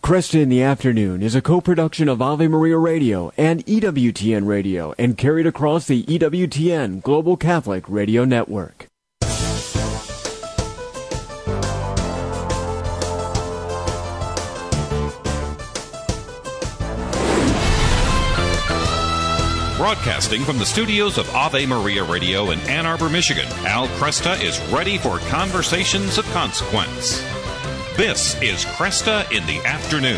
Cresta in the Afternoon is a co-production of Ave Maria Radio and EWTN Radio and carried across the EWTN Global Catholic Radio Network. Broadcasting from the studios of Ave Maria Radio in Ann Arbor, Michigan, Al Cresta is ready for conversations of consequence. This is Cresta in the Afternoon.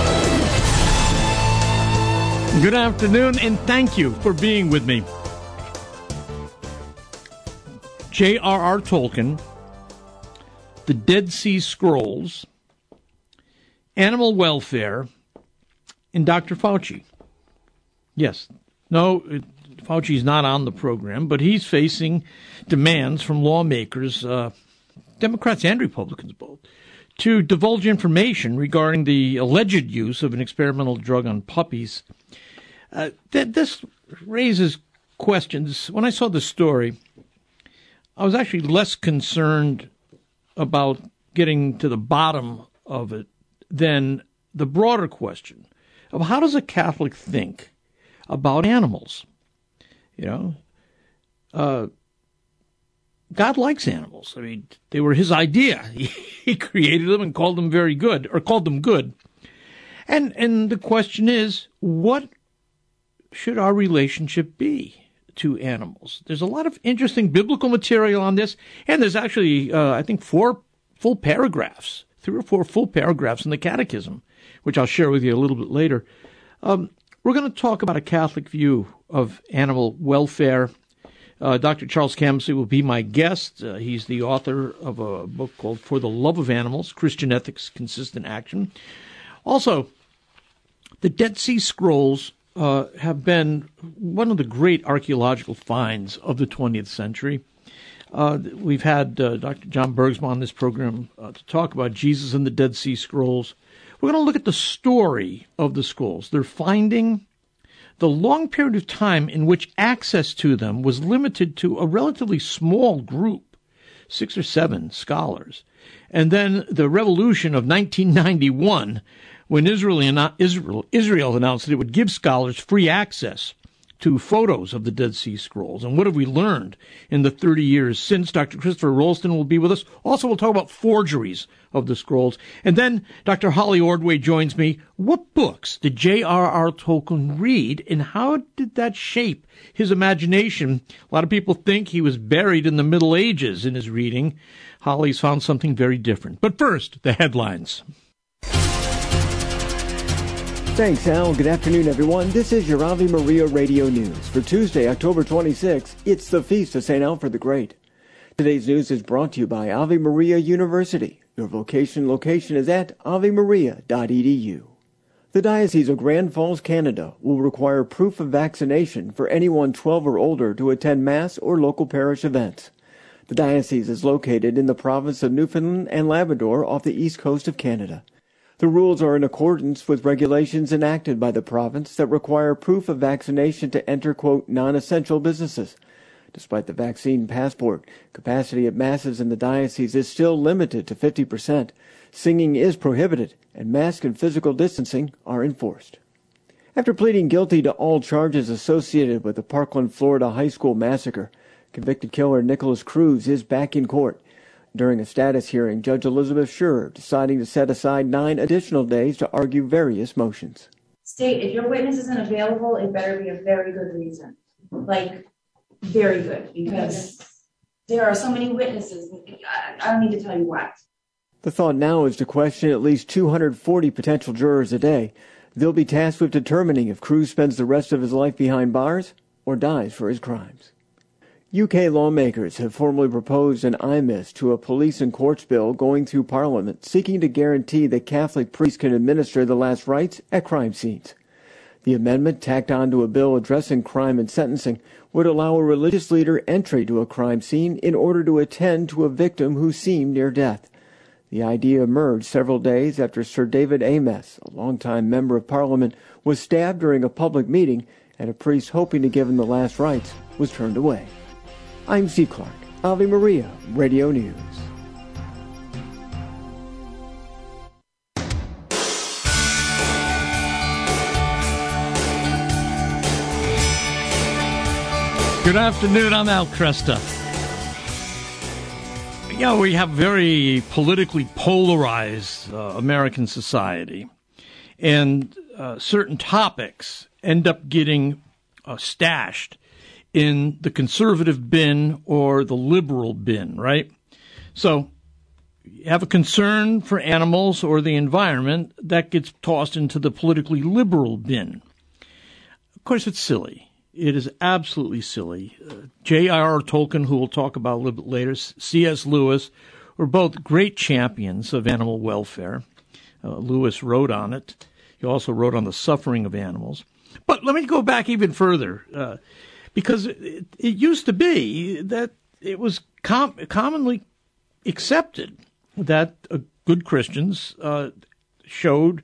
Good afternoon, and thank you for being with me. J.R.R. Tolkien, The Dead Sea Scrolls, Animal Welfare, and Dr. Fauci. Yes, no, Fauci's not on the program, but he's facing demands from lawmakers, Democrats and Republicans both, to divulge information regarding the alleged use of an experimental drug on puppies. This raises questions. When I saw the story, I was actually less concerned about getting to the bottom of it than the broader question of how does a Catholic think about animals? You know, God likes animals. I mean, they were his idea. He created them and called them very good, or called them good. And the question is, what should our relationship be to animals? There's a lot of interesting biblical material on this, and there's actually, I think, 4 full paragraphs, 3 or 4 full paragraphs in the Catechism, which I'll share with you a little bit later. We're going to talk about a Catholic view of animal welfare. Dr. Charles Camsey will be my guest. He's the author of a book called For the Love of Animals, Christian Ethics, Consistent Action. Also, the Dead Sea Scrolls have been one of the great archaeological finds of the 20th century. We've had Dr. John Bergsma on this program to talk about Jesus and the Dead Sea Scrolls. We're going to look at the story of the scrolls. They're finding the long period of time in which access to them was limited to a relatively small group, 6 or 7 scholars. And then the revolution of 1991, when Israel announced that it would give scholars free access to photos of the Dead Sea Scrolls. And what have we learned in the 30 years since? Dr. Christopher Rolston will be with us. Also, we'll talk about forgeries of the scrolls. And then Dr. Holly Ordway joins me. What books did J.R.R. Tolkien read, and how did that shape his imagination? A lot of people think he was buried in the Middle Ages in his reading. Holly's found something very different. But first, the headlines. Thanks, Al. Good afternoon, everyone. This is your Ave Maria Radio News. For Tuesday, October 26th, it's the Feast of St. Alfred the Great. Today's news is brought to you by Ave Maria University. Your location is at avemaria.edu. The Diocese of Grand Falls, Canada, will require proof of vaccination for anyone 12 or older to attend Mass or local parish events. The diocese is located in the province of Newfoundland and Labrador off the east coast of Canada. The rules are in accordance with regulations enacted by the province that require proof of vaccination to enter, quote, non-essential businesses. Despite the vaccine passport, capacity at masses in the diocese is still limited to 50%. Singing is prohibited, and mask and physical distancing are enforced. After pleading guilty to all charges associated with the Parkland, Florida high school massacre, convicted killer Nicholas Cruz is back in court. During a status hearing, Judge Elizabeth Schur deciding to set aside 9 additional days to argue various motions. State, if your witness isn't available, it better be a very good reason. Like, very good, because there are so many witnesses. I don't need to tell you what. The thought now is to question at least 240 potential jurors a day. They'll be tasked with determining if Cruz spends the rest of his life behind bars or dies for his crimes. UK lawmakers have formally proposed an IMIS to a police and courts bill going through Parliament seeking to guarantee that Catholic priests can administer the last rites at crime scenes. The amendment, tacked onto a bill addressing crime and sentencing, would allow a religious leader entry to a crime scene in order to attend to a victim who seemed near death. The idea emerged several days after Sir David Amess, a longtime member of Parliament, was stabbed during a public meeting, and a priest hoping to give him the last rites was turned away. I'm Steve Clark, Ave Maria Radio News. Good afternoon, I'm Al Cresta. Yeah, we have very politically polarized American society, and certain topics end up getting stashed in the conservative bin or the liberal bin, right? So you have a concern for animals or the environment, that gets tossed into the politically liberal bin. Of course, it's silly. It is absolutely silly. J.R.R. Tolkien, who we'll talk about a little bit later, C.S. Lewis, were both great champions of animal welfare. Lewis wrote on it. He also wrote on the suffering of animals. But let me go back even further, because it used to be that it was commonly accepted that good Christians showed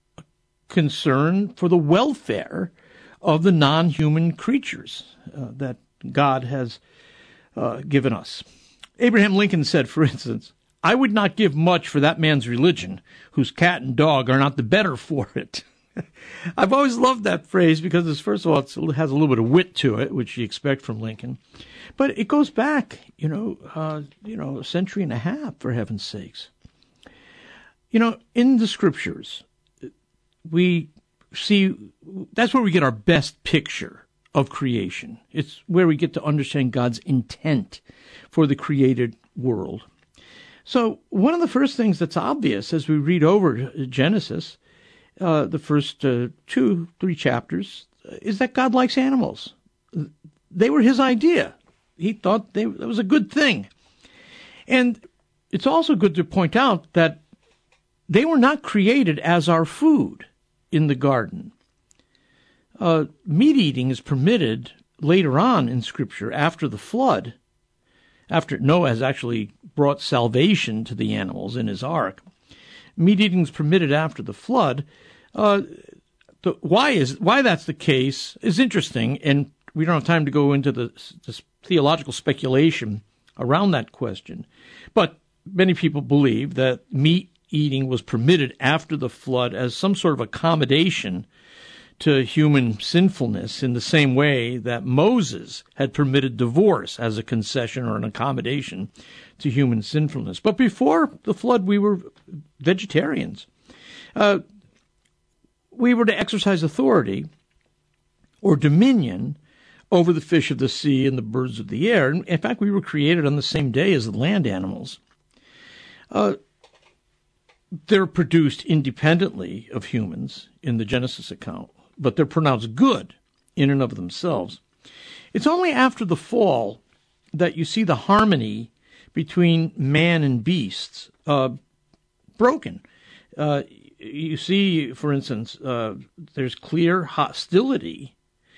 concern for the welfare of the non-human creatures that God has given us. Abraham Lincoln said, for instance, "I would not give much for that man's religion, whose cat and dog are not the better for it." I've always loved that phrase because, first of all, it has a little bit of wit to it, which you expect from Lincoln. But it goes back, a century and a half, for heaven's sakes. In the scriptures, we see that's where we get our best picture of creation. It's where we get to understand God's intent for the created world. So one of the first things that's obvious as we read over Genesis, the first 2-3 chapters, is that God likes animals. They were his idea. He thought that was a good thing. And it's also good to point out that they were not created as our food in the garden. Meat eating is permitted later on in Scripture after the flood, after Noah has actually brought salvation to the animals in his ark. Meat eating is permitted after the flood. Why that's the case is interesting, and we don't have time to go into the theological speculation around that question. But many people believe that meat eating was permitted after the flood as some sort of accommodation to human sinfulness, in the same way that Moses had permitted divorce as a concession or an accommodation to human sinfulness. But before the flood, we were vegetarians. We were to exercise authority or dominion over the fish of the sea and the birds of the air. In fact, we were created on the same day as the land animals. They're produced independently of humans in the Genesis account, but they're pronounced good in and of themselves. It's only after the fall that you see the harmony between man and beasts broken. You see, for instance, there's clear hostility.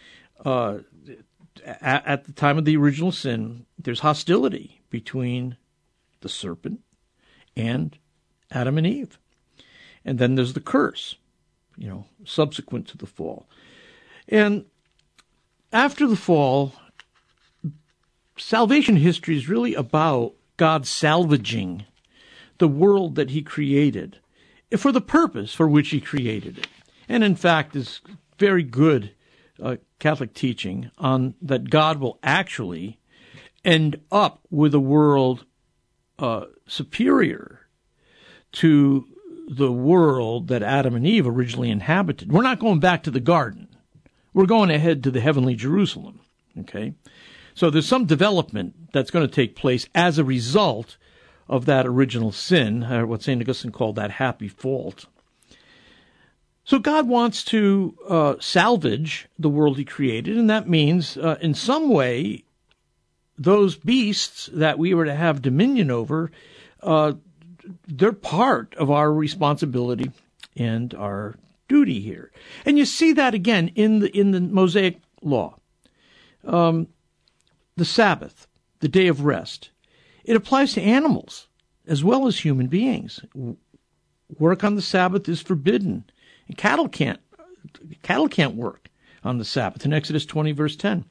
At the time of the original sin, there's hostility between the serpent and Adam and Eve. And then there's the curse, subsequent to the fall. And after the fall, salvation history is really about God salvaging the world that he created for the purpose for which he created it. And in fact, is very good Catholic teaching on that God will actually end up with a world superior to the world that Adam and Eve originally inhabited. We're not going back to the garden. We're going ahead to the heavenly Jerusalem. Okay? So there's some development that's going to take place as a result of that original sin, what St. Augustine called that happy fault. So God wants to salvage the world he created, and that means in some way those beasts that we were to have dominion over, they're part of our responsibility and our duty here. And you see that again in the Mosaic law. The Sabbath, the day of rest, it applies to animals as well as human beings. Work on the Sabbath is forbidden. And cattle can't work on the Sabbath in Exodus 20, verse 10.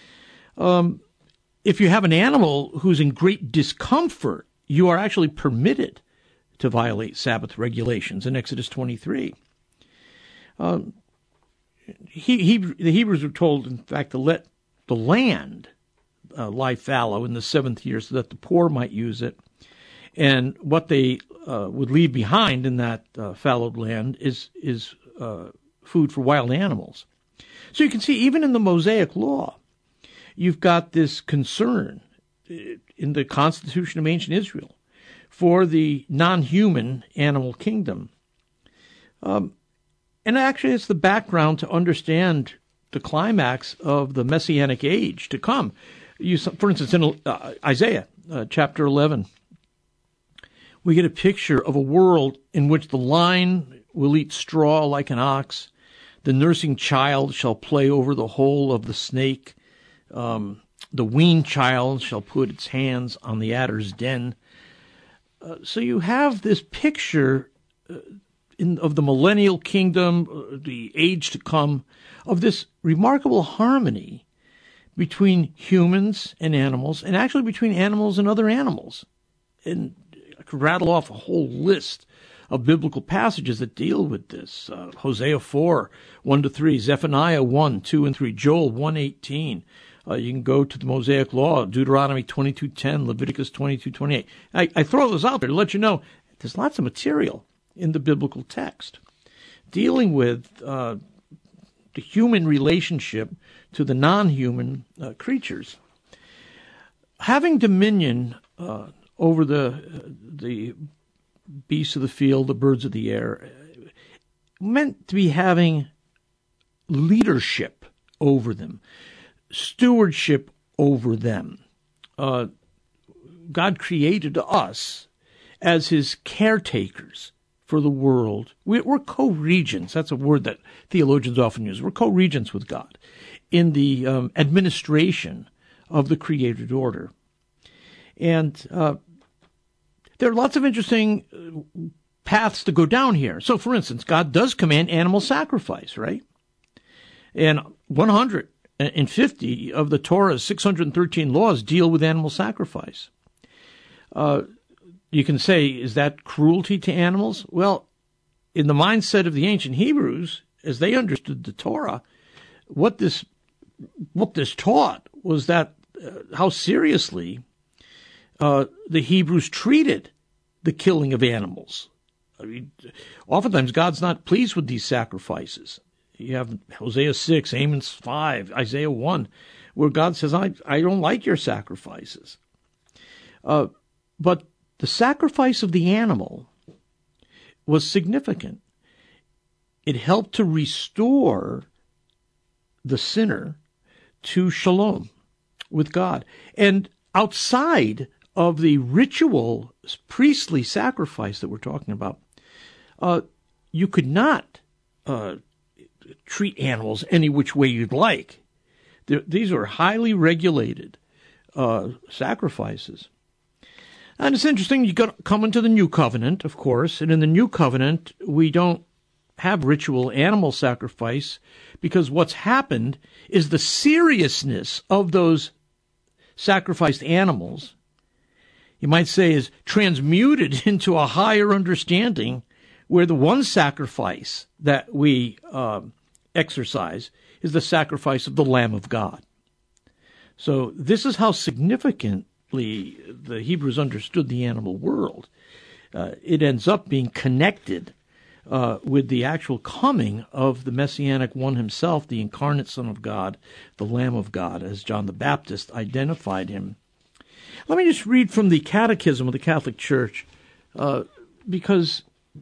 If you have an animal who's in great discomfort, you are actually permitted to violate Sabbath regulations in Exodus 23. The Hebrews were told, in fact, to let the land lie fallow in the 7th year so that the poor might use it. And what they would leave behind in that fallowed land is food for wild animals. So you can see, even in the Mosaic Law, you've got this concern in the Constitution of ancient Israel for the non-human animal kingdom. And actually, it's the background to understand the climax of the Messianic age to come. For instance, in Isaiah chapter 11, we get a picture of a world in which the lion will eat straw like an ox, the nursing child shall play over the hole of the snake, the weaned child shall put its hands on the adder's den. So you have this picture of the millennial kingdom, the age to come, of this remarkable harmony between humans and animals, and actually between animals and other animals. And I could rattle off a whole list of biblical passages that deal with this. Hosea 4, 1-3, Zephaniah 1, 2, and 3, Joel 1:18. You can go to the Mosaic Law, Deuteronomy 22:10, Leviticus 22:28. I throw those out there to let you know there's lots of material in the biblical text dealing with the human relationship to the non-human creatures. Having dominion over the beasts of the field, the birds of the air, meant to be having leadership over them, stewardship over them. God created us as his caretakers for the world. We're co-regents. That's a word that theologians often use. We're co-regents with God in the administration of the created order. And there are lots of interesting paths to go down here. So, for instance, God does command animal sacrifice, right? And 150 of the Torah's 613 laws deal with animal sacrifice. You can say, is that cruelty to animals? Well, in the mindset of the ancient Hebrews, as they understood the Torah, what this taught was that how seriously the Hebrews treated the killing of animals. I mean, oftentimes God's not pleased with these sacrifices. You have Hosea 6, Amos 5, Isaiah 1, where God says, I don't like your sacrifices. But the sacrifice of the animal was significant. It helped to restore the sinner to shalom with God. And outside of the ritual priestly sacrifice that we're talking about, you could not treat animals any which way you'd like. These are highly regulated sacrifices. And it's interesting, you come into the New Covenant, of course, and in the New Covenant, we don't have ritual animal sacrifice because what's happened is the seriousness of those sacrificed animals, you might say, is transmuted into a higher understanding where the one sacrifice that we exercise is the sacrifice of the Lamb of God. So this is how significantly the Hebrews understood the animal world. It ends up being connected with the actual coming of the Messianic one himself, the incarnate Son of God, the Lamb of God, as John the Baptist identified him. Let me just read from the Catechism of the Catholic Church, because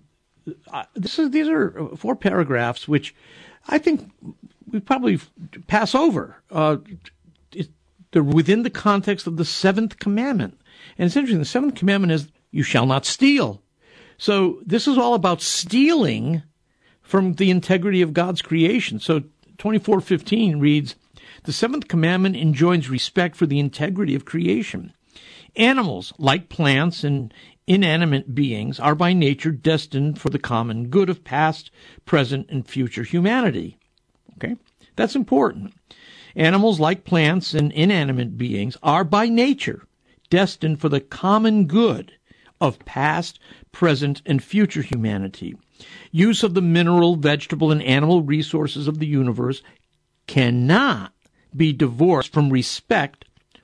these are 4 paragraphs which I think we probably pass over. They're within the context of the 7th commandment. And it's interesting, the 7th commandment is, you shall not steal. So this is all about stealing from the integrity of God's creation. So 24:15 reads, the 7th commandment enjoins respect for the integrity of creation. Animals, like plants and inanimate beings, are by nature destined for the common good of past, present, and future humanity. Okay? That's important. Animals, like plants and inanimate beings, are by nature destined for the common good of past, present, and future humanity. Use of the mineral, vegetable, and animal resources of the universe cannot be divorced from respect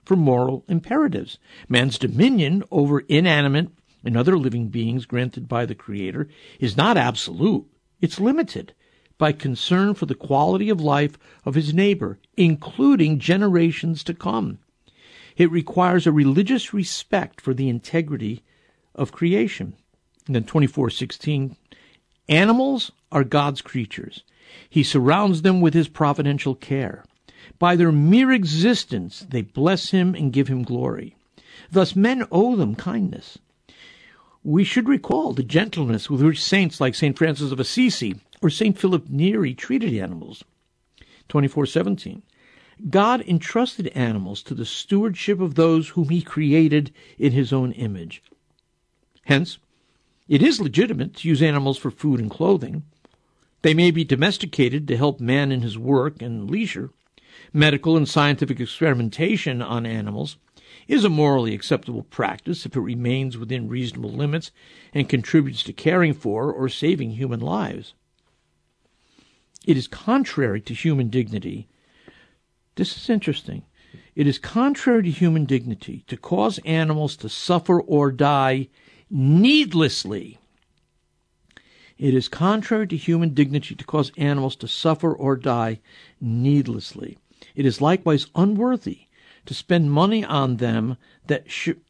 for moral imperatives. Man's dominion over inanimate and other living beings granted by the Creator is not absolute. It's limited by concern for the quality of life of his neighbor, including generations to come. It requires a religious respect for the integrity of creation. And then 24:16, animals are God's creatures. He surrounds them with his providential care. By their mere existence, they bless him and give him glory. Thus, men owe them kindness. We should recall the gentleness with which saints like St. Francis of Assisi or St. Philip Neri treated animals. 24:17. God entrusted animals to the stewardship of those whom he created in his own image. Hence, it is legitimate to use animals for food and clothing. They may be domesticated to help man in his work and leisure. Medical and scientific experimentation on animals is a morally acceptable practice if it remains within reasonable limits and contributes to caring for or saving human lives. It is contrary to human dignity. This is interesting. It is contrary to human dignity to cause animals to suffer or die needlessly. It is contrary to human dignity to cause animals to suffer or die needlessly. It is likewise unworthy to spend money on them that should,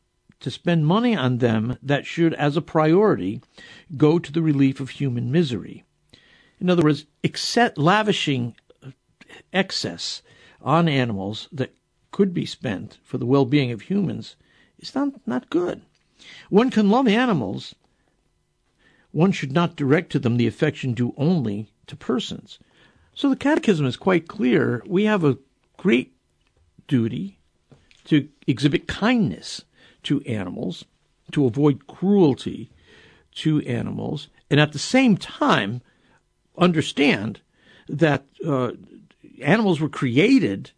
as a priority, go to the relief of human misery. In other words, lavishing excess on animals that could be spent for the well-being of humans is not good. One can love animals. One should not direct to them the affection due only to persons. So the Catechism is quite clear. We have a great duty to exhibit kindness to animals, to avoid cruelty to animals, and at the same time understand that animals were created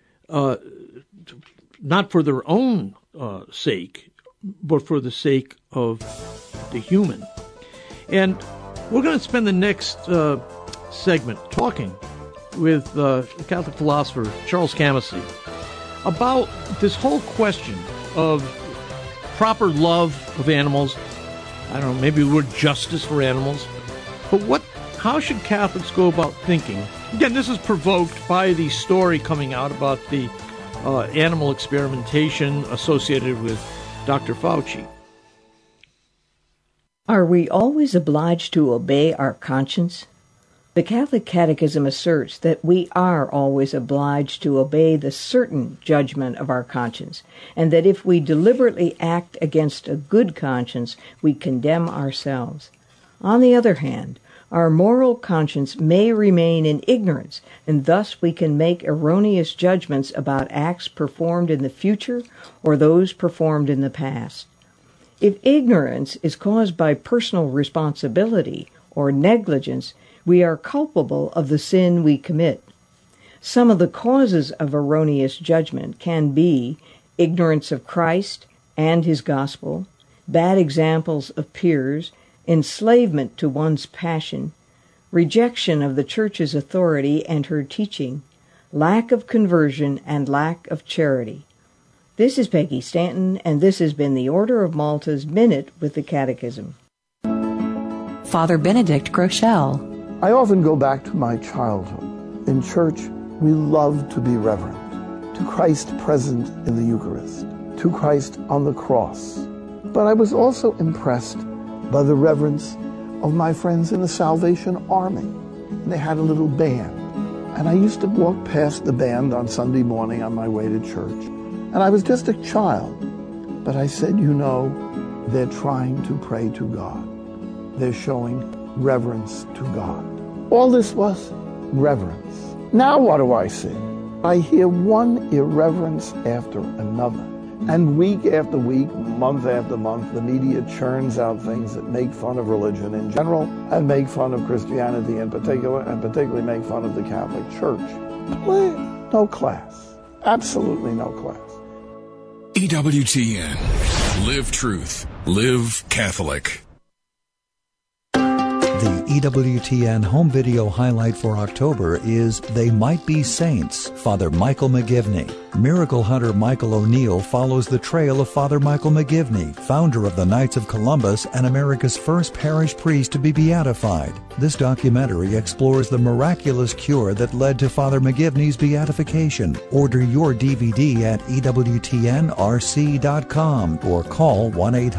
not for their own sake, but for the sake of the human. And we're going to spend the next segment talking with the Catholic philosopher Charles Camosy about this whole question of proper love of animals. I don't know, maybe the word justice for animals. But how should Catholics go about thinking? Again, this is provoked by the story coming out about the animal experimentation associated with Dr. Fauci. Are we always obliged to obey our conscience? The Catholic Catechism asserts that we are always obliged to obey the certain judgment of our conscience, and that if we deliberately act against a good conscience, we condemn ourselves. On the other hand, our moral conscience may remain in ignorance, and thus we can make erroneous judgments about acts performed in the future or those performed in the past. If ignorance is caused by personal responsibility or negligence, we are culpable of the sin we commit. Some of the causes of erroneous judgment can be ignorance of Christ and his gospel, bad examples of peers, enslavement to one's passion, rejection of the Church's authority and her teaching, lack of conversion, and lack of charity. This is Peggy Stanton, and this has been the Order of Malta's Minute with the Catechism. Father Benedict Groeschel. I often go back to my childhood. In church, we love to be reverent to Christ present in the Eucharist, to Christ on the cross. But I was also impressed by the reverence of my friends in the Salvation Army. They had a little band, and I used to walk past the band on Sunday morning on my way to church. And I was just a child, but I said, they're trying to pray to God. They're showing reverence to God. All this was reverence. Now what do I see? I hear one irreverence after another. And week after week, month after month, the media churns out things that make fun of religion in general and make fun of Christianity in particular, and particularly make fun of the Catholic Church. No class. Absolutely no class. EWTN. Live truth. Live Catholic. The EWTN home video highlight for October is They Might Be Saints, Father Michael McGivney. Miracle hunter Michael O'Neill follows the trail of Father Michael McGivney, founder of the Knights of Columbus and America's first parish priest to be beatified. This documentary explores the miraculous cure that led to Father McGivney's beatification. Order your DVD at EWTNRC.com or call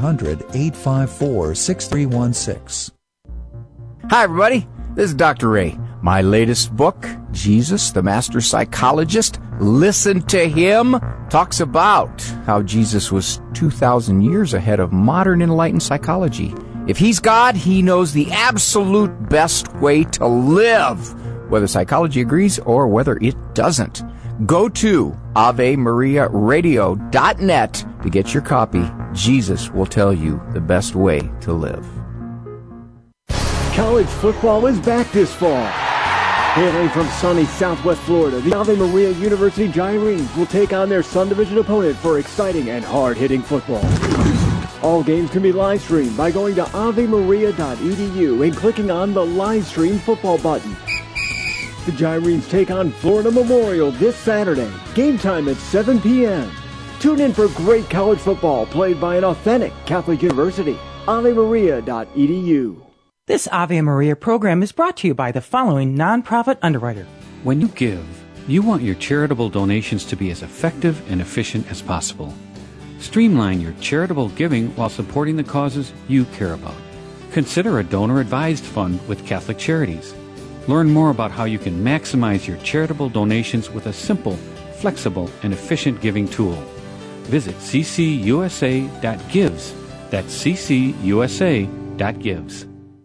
1-800-854-6316. Hi, everybody. This is Dr. Ray. My latest book, Jesus, the Master Psychologist, Listen to Him, talks about how Jesus was 2,000 years ahead of modern enlightened psychology. If He's God, He knows the absolute best way to live, whether psychology agrees or whether it doesn't. Go to AveMariaRadio.net to get your copy. Jesus will tell you the best way to live. College football is back this fall. Hailing from sunny Southwest Florida, the Ave Maria University Gyrenes will take on their Sun Division opponent for exciting and hard-hitting football. All games can be live streamed by going to avemaria.edu and clicking on the live stream football button. The Gyrenes take on Florida Memorial this Saturday. Game time at 7 p.m. Tune in for great college football played by an authentic Catholic university. avemaria.edu. This Ave Maria program is brought to you by the following nonprofit underwriter. When you give, you want your charitable donations to be as effective and efficient as possible. Streamline your charitable giving while supporting the causes you care about. Consider a donor-advised fund with Catholic Charities. Learn more about how you can maximize your charitable donations with a simple, flexible, and efficient giving tool. Visit ccusa.gives. That's ccusa.gives.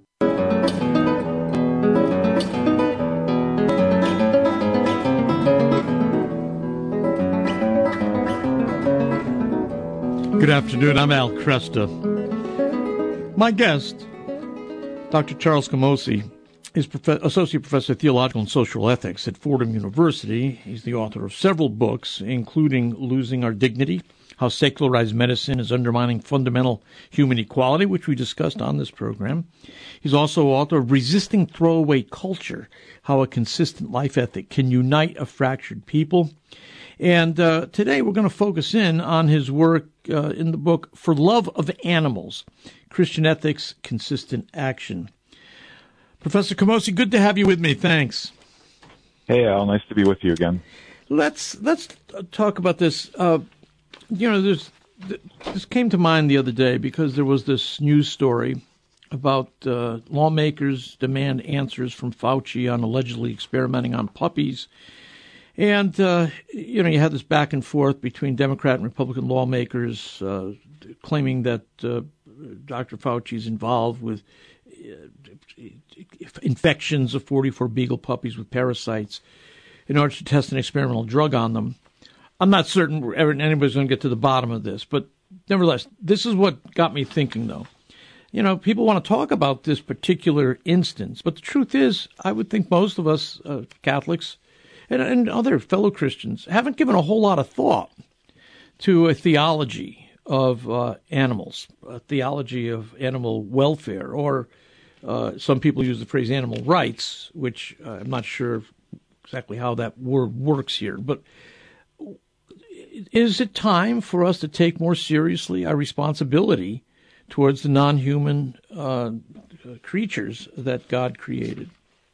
Good afternoon. I'm Al Cresta. My guest, Dr. Charles Camosy, is Associate Professor of Theological and Social Ethics at Fordham University. He's the author of several books, including Losing Our Dignity, How Secularized Medicine is Undermining Fundamental Human Equality, which we discussed on this program. He's also author of Resisting Throwaway Culture, How a Consistent Life Ethic Can Unite a Fractured People. And today we're going to focus in on his work in the book For Love of Animals, Christian Ethics, Consistent Action. Professor Camosy, good to have you with me. Thanks. Hey, Al. Nice to be with you again. Let's talk about this. This came to mind the other day because there was this news story about lawmakers demand answers from Fauci on allegedly experimenting on puppies. And, you had this back and forth between Democrat and Republican lawmakers claiming that Dr. Fauci is involved with infections of 44 beagle puppies with parasites in order to test an experimental drug on them. I'm not certain anybody's going to get to the bottom of this, but nevertheless, this is what got me thinking, though. People want to talk about this particular instance, but the truth is, I would think most of us Catholics and other fellow Christians haven't given a whole lot of thought to a theology of animals, a theology of animal welfare, or some people use the phrase animal rights, which I'm not sure exactly how that word works here. But is it time for us to take more seriously our responsibility towards the non-human creatures that God created?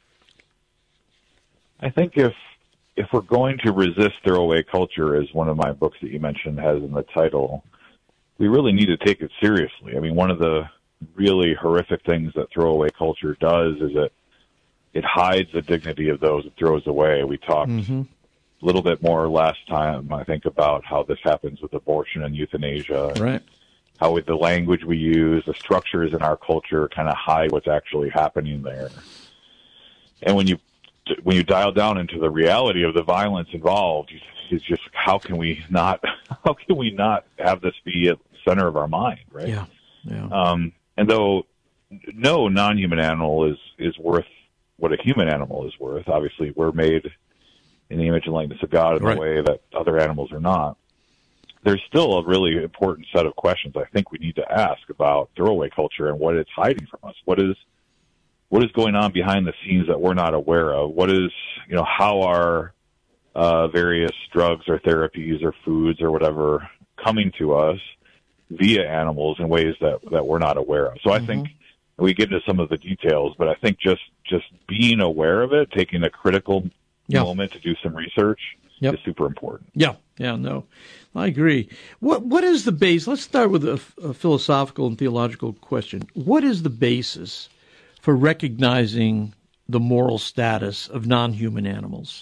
I think if we're going to resist throwaway culture, as one of my books that you mentioned has in the title, we really need to take it seriously. I mean, one of the really horrific things that throwaway culture does is it hides the dignity of those it throws away. We talked a little bit more last time, I think, about how this happens with abortion and euthanasia. Right. How with the language we use, the structures in our culture kind of hide what's actually happening there. And when you dial down into the reality of the violence involved, it's just how can we not have this be at the center of our mind, right? Yeah. And though no non-human animal is worth what a human animal is worth, obviously we're made in the image and likeness of God in a way that other animals are not. There's still a really important set of questions I think we need to ask about throwaway culture and what it's hiding from us. What is what is going on behind the scenes that we're not aware of? What is, how are various drugs or therapies or foods or whatever coming to us via animals in ways that we're not aware of? So I think we get into some of the details, but I think just being aware of it, taking a critical moment to do some research is super important. Yeah, no, I agree. What is the base? Let's start with a philosophical and theological question. What is the basis for recognizing the moral status of non-human animals?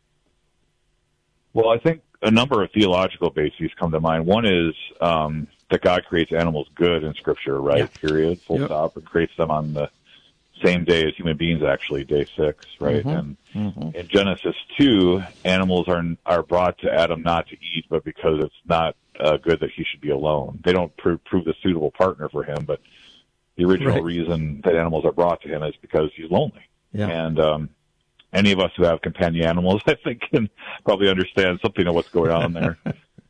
Well, I think a number of theological bases come to mind. One is that God creates animals good in Scripture, right? Yeah. Period. Full stop. It creates them on the same day as human beings, actually, day 6, right? And in Genesis 2, animals are brought to Adam not to eat, but because it's not good that he should be alone. They don't prove the suitable partner for him, but the original reason that animals are brought to him is because he's lonely. Yeah. And any of us who have companion animals, I think, can probably understand something of what's going on there.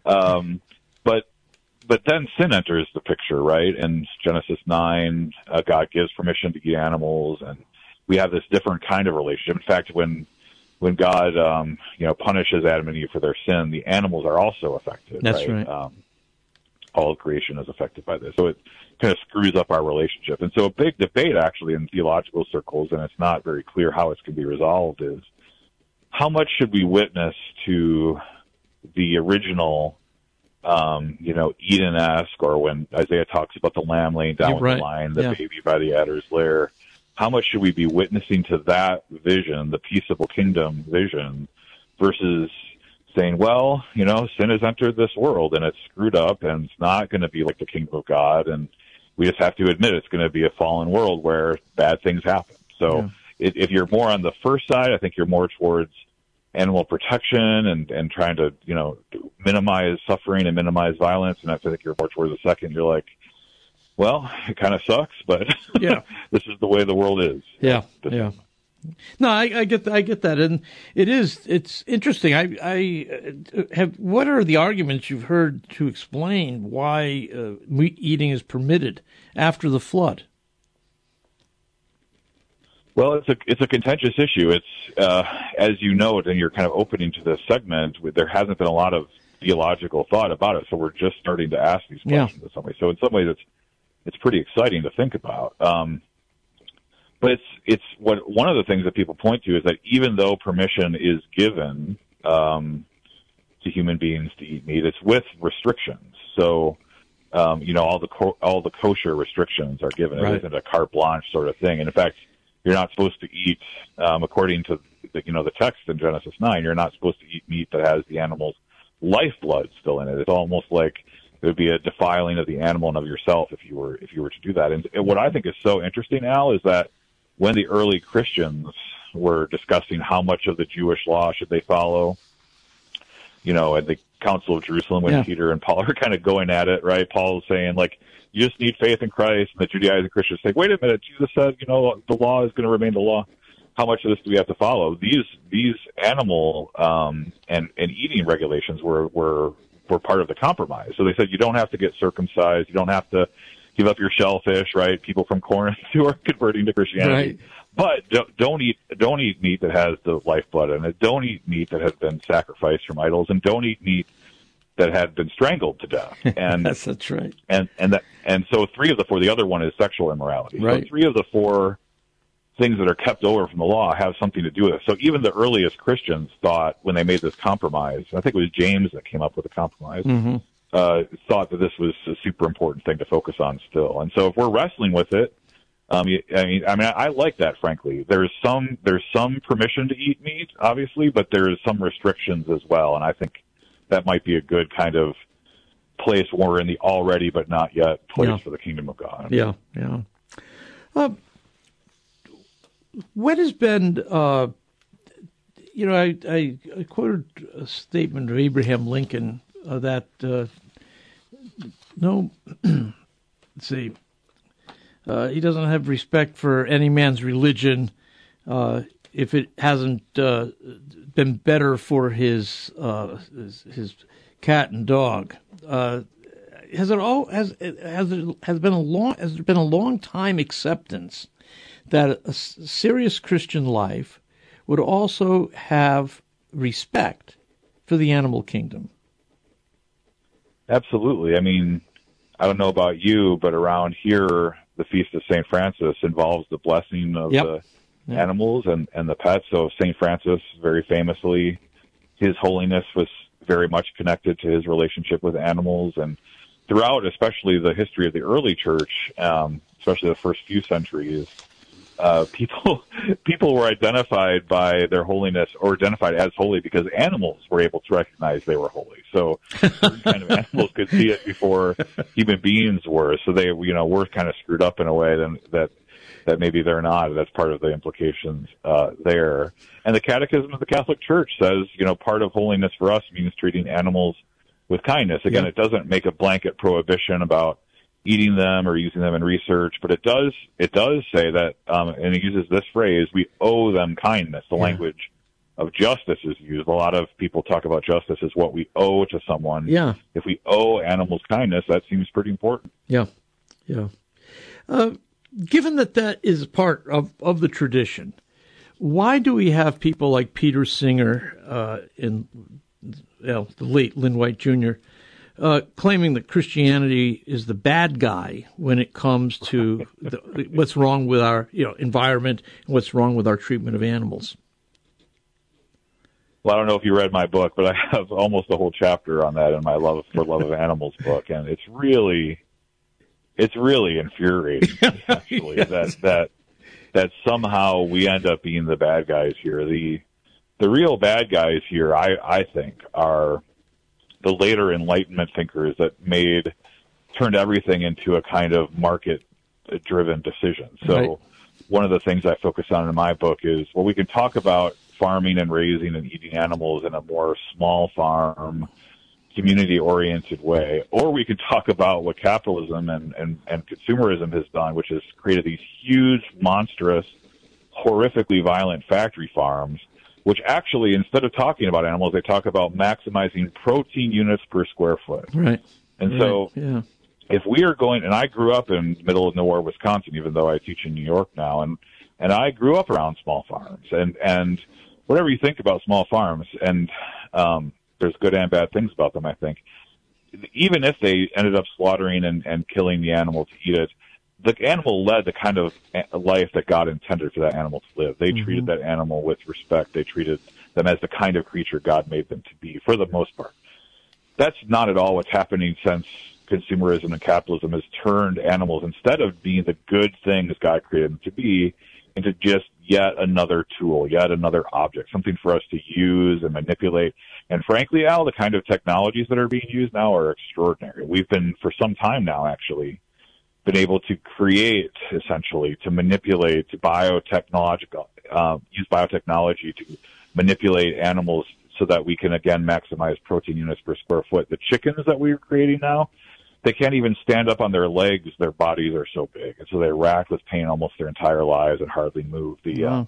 But then sin enters the picture, right? In Genesis 9, God gives permission to eat animals, and we have this different kind of relationship. In fact, when God, punishes Adam and Eve for their sin, the animals are also affected. That's right. All of creation is affected by this. So it kind of screws up our relationship. And so a big debate, actually, in theological circles, and it's not very clear how it can be resolved, is how much should we witness to the original Eden-esque, or when Isaiah talks about the lamb laying down with the lion, the baby by the adder's lair, how much should we be witnessing to that vision, the peaceable kingdom vision, versus saying, well, sin has entered this world and it's screwed up and it's not going to be like the kingdom of God, and we just have to admit it's going to be a fallen world where bad things happen. So if you're more on the first side, I think you're more towards animal protection and trying to, minimize suffering and minimize violence. And I think you're more towards the second. You're like, well, it kind of sucks, but this is the way the world is. Yeah. No, I get that. And it's interesting. What are the arguments you've heard to explain why meat eating is permitted after the flood? Well, it's a contentious issue. It's as you note, and you're kind of opening to this segment, there hasn't been a lot of theological thought about it, so we're just starting to ask these questions in some way. So in some ways, it's pretty exciting to think about. But it's one of the things that people point to is that even though permission is given to human beings to eat meat, it's with restrictions. So all the kosher restrictions are given. It isn't a carte blanche sort of thing. And in fact, you're not supposed to eat, according to the text in Genesis 9, you're not supposed to eat meat that has the animal's lifeblood still in it. It's almost like it would be a defiling of the animal and of yourself if you were to do that. And what I think is so interesting, Al, is that when the early Christians were discussing how much of the Jewish law should they follow, at the Council of Jerusalem when Peter and Paul are kind of going at it, right? Paul's saying, like, you just need faith in Christ, and the Judaizing Christians say, wait a minute, Jesus said, the law is going to remain the law. How much of this do we have to follow? These animal and eating regulations were part of the compromise. So they said you don't have to get circumcised, you don't have to give up your shellfish, right? People from Corinth who are converting to Christianity. Right. But don't eat meat that has the lifeblood in it. Don't eat meat that has been sacrificed from idols, and don't eat meat that had been strangled to death. And that's right. And so 3 of the 4, the other one is sexual immorality. Right. So 3 of the 4 things that are kept over from the law have something to do with it. So even the earliest Christians thought, when they made this compromise, I think it was James that came up with the compromise, thought that this was a super important thing to focus on still. And so if we're wrestling with it, I like that, frankly. There's some permission to eat meat, obviously, but there's some restrictions as well. And I think that might be a good kind of place where we're in the already but not yet place for the kingdom of God. Yeah. What has been, I quoted a statement of Abraham Lincoln that, let's see, he doesn't have respect for any man's religion if it hasn't been better for his cat and dog. Has there been a long time acceptance that a serious Christian life would also have respect for the animal kingdom. Absolutely. I mean, I don't know about you, but around here, the Feast of St. Francis involves the blessing of the animals and the pets. So St. Francis, very famously, his holiness was very much connected to his relationship with animals. And throughout, especially the history of the early church, especially the first few centuries, people were identified by their holiness or identified as holy because animals were able to recognize they were holy. So certain kind of animals could see it before human beings were. So they, were kind of screwed up in a way that maybe they're not. That's part of the implications there. And the Catechism of the Catholic Church says, part of holiness for us means treating animals with kindness. Again, it doesn't make a blanket prohibition about eating them or using them in research, but it does say that, and it uses this phrase, we owe them kindness. The language of justice is used. A lot of people talk about justice as what we owe to someone. Yeah. If we owe animals kindness, that seems pretty important. Yeah. Given that is part of the tradition, why do we have people like Peter Singer and the late Lynn White Jr., claiming that Christianity is the bad guy when it comes to what's wrong with our environment and what's wrong with our treatment of animals? Well, I don't know if you read my book, but I have almost a whole chapter on that in my Love of Animals book, and it's really infuriating, actually, that somehow we end up being the bad guys here. The real bad guys here, I think, are the later Enlightenment thinkers that turned everything into a kind of market-driven decision. So one of the things I focus on in my book is, we can talk about farming and raising and eating animals in a more small farm, community-oriented way, or we could talk about what capitalism and consumerism has done, which has created these huge, monstrous, horrifically violent factory farms, which actually, instead of talking about animals, they talk about maximizing protein units per square foot. Right. And so if we are going, and I grew up in middle of nowhere, Wisconsin, even though I teach in New York now, and I grew up around small farms, and whatever you think about small farms, and there's good and bad things about them, I think. Even if they ended up slaughtering and killing the animal to eat it, the animal led the kind of life that God intended for that animal to live. They treated that animal with respect. They treated them as the kind of creature God made them to be, for the most part. That's not at all what's happening since consumerism and capitalism has turned animals, instead of being the good things God created them to be, into just yet another tool, yet another object, something for us to use and manipulate. And frankly, Al, the kind of technologies that are being used now are extraordinary. We've been, for some time now, actually, been able to create, essentially, to manipulate, to use biotechnology to manipulate animals so that we can, again, maximize protein units per square foot. The chickens that we're creating now, they can't even stand up on their legs. Their bodies are so big. And so they're racked with pain almost their entire lives and hardly move. The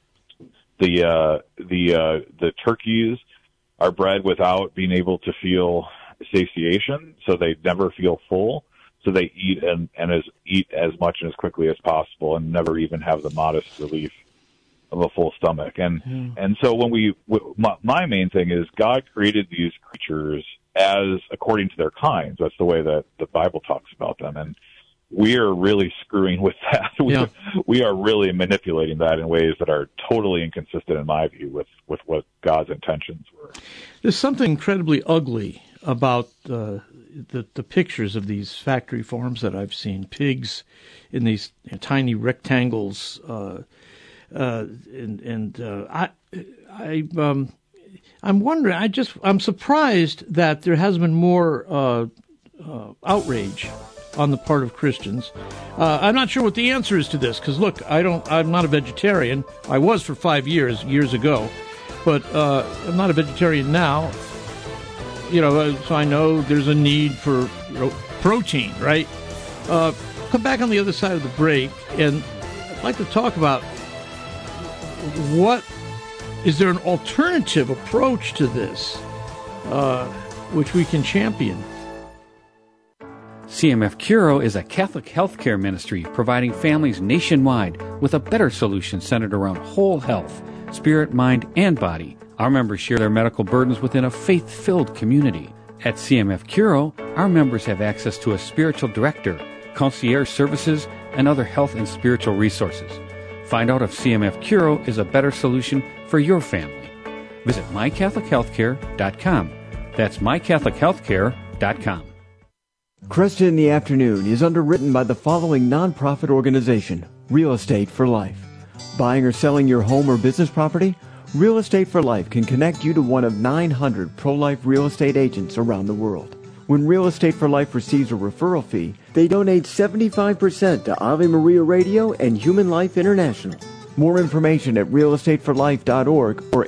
turkeys are bred without being able to feel satiation, so they never feel full. So they eat eat as much and as quickly as possible and never even have the modest relief of a full stomach. And so when my main thing is God created these creatures as according to their kinds. That's the way that the Bible talks about them. And we are really screwing with that. We are really manipulating that in ways that are totally inconsistent, in my view, with what God's intentions were. There's something incredibly ugly about the pictures of these factory farms that I've seen. Pigs in these tiny rectangles, I'm wondering. I'm surprised that there hasn't been more outrage on the part of Christians. I'm not sure what the answer is to this, because look, I'm not a vegetarian. I was for 5 years ago, but I'm not a vegetarian now. So I know there's a need for protein, right? Come back on the other side of the break, and I'd like to talk about is there an alternative approach to this, which we can champion? CMF Curo is a Catholic healthcare ministry providing families nationwide with a better solution centered around whole health, spirit, mind, and body. Our members share their medical burdens within a faith-filled community. At CMF Curo, our members have access to a spiritual director, concierge services, and other health and spiritual resources. Find out if CMF Curo is a better solution for your family. Visit mycatholichealthcare.com. That's mycatholichealthcare.com. Cresta in the Afternoon is underwritten by the following nonprofit organization, Real Estate for Life. Buying or selling your home or business property? Real Estate for Life can connect you to one of 900 pro-life real estate agents around the world. When Real Estate for Life receives a referral fee, they donate 75% to Ave Maria Radio and Human Life International. More information at realestateforlife.org or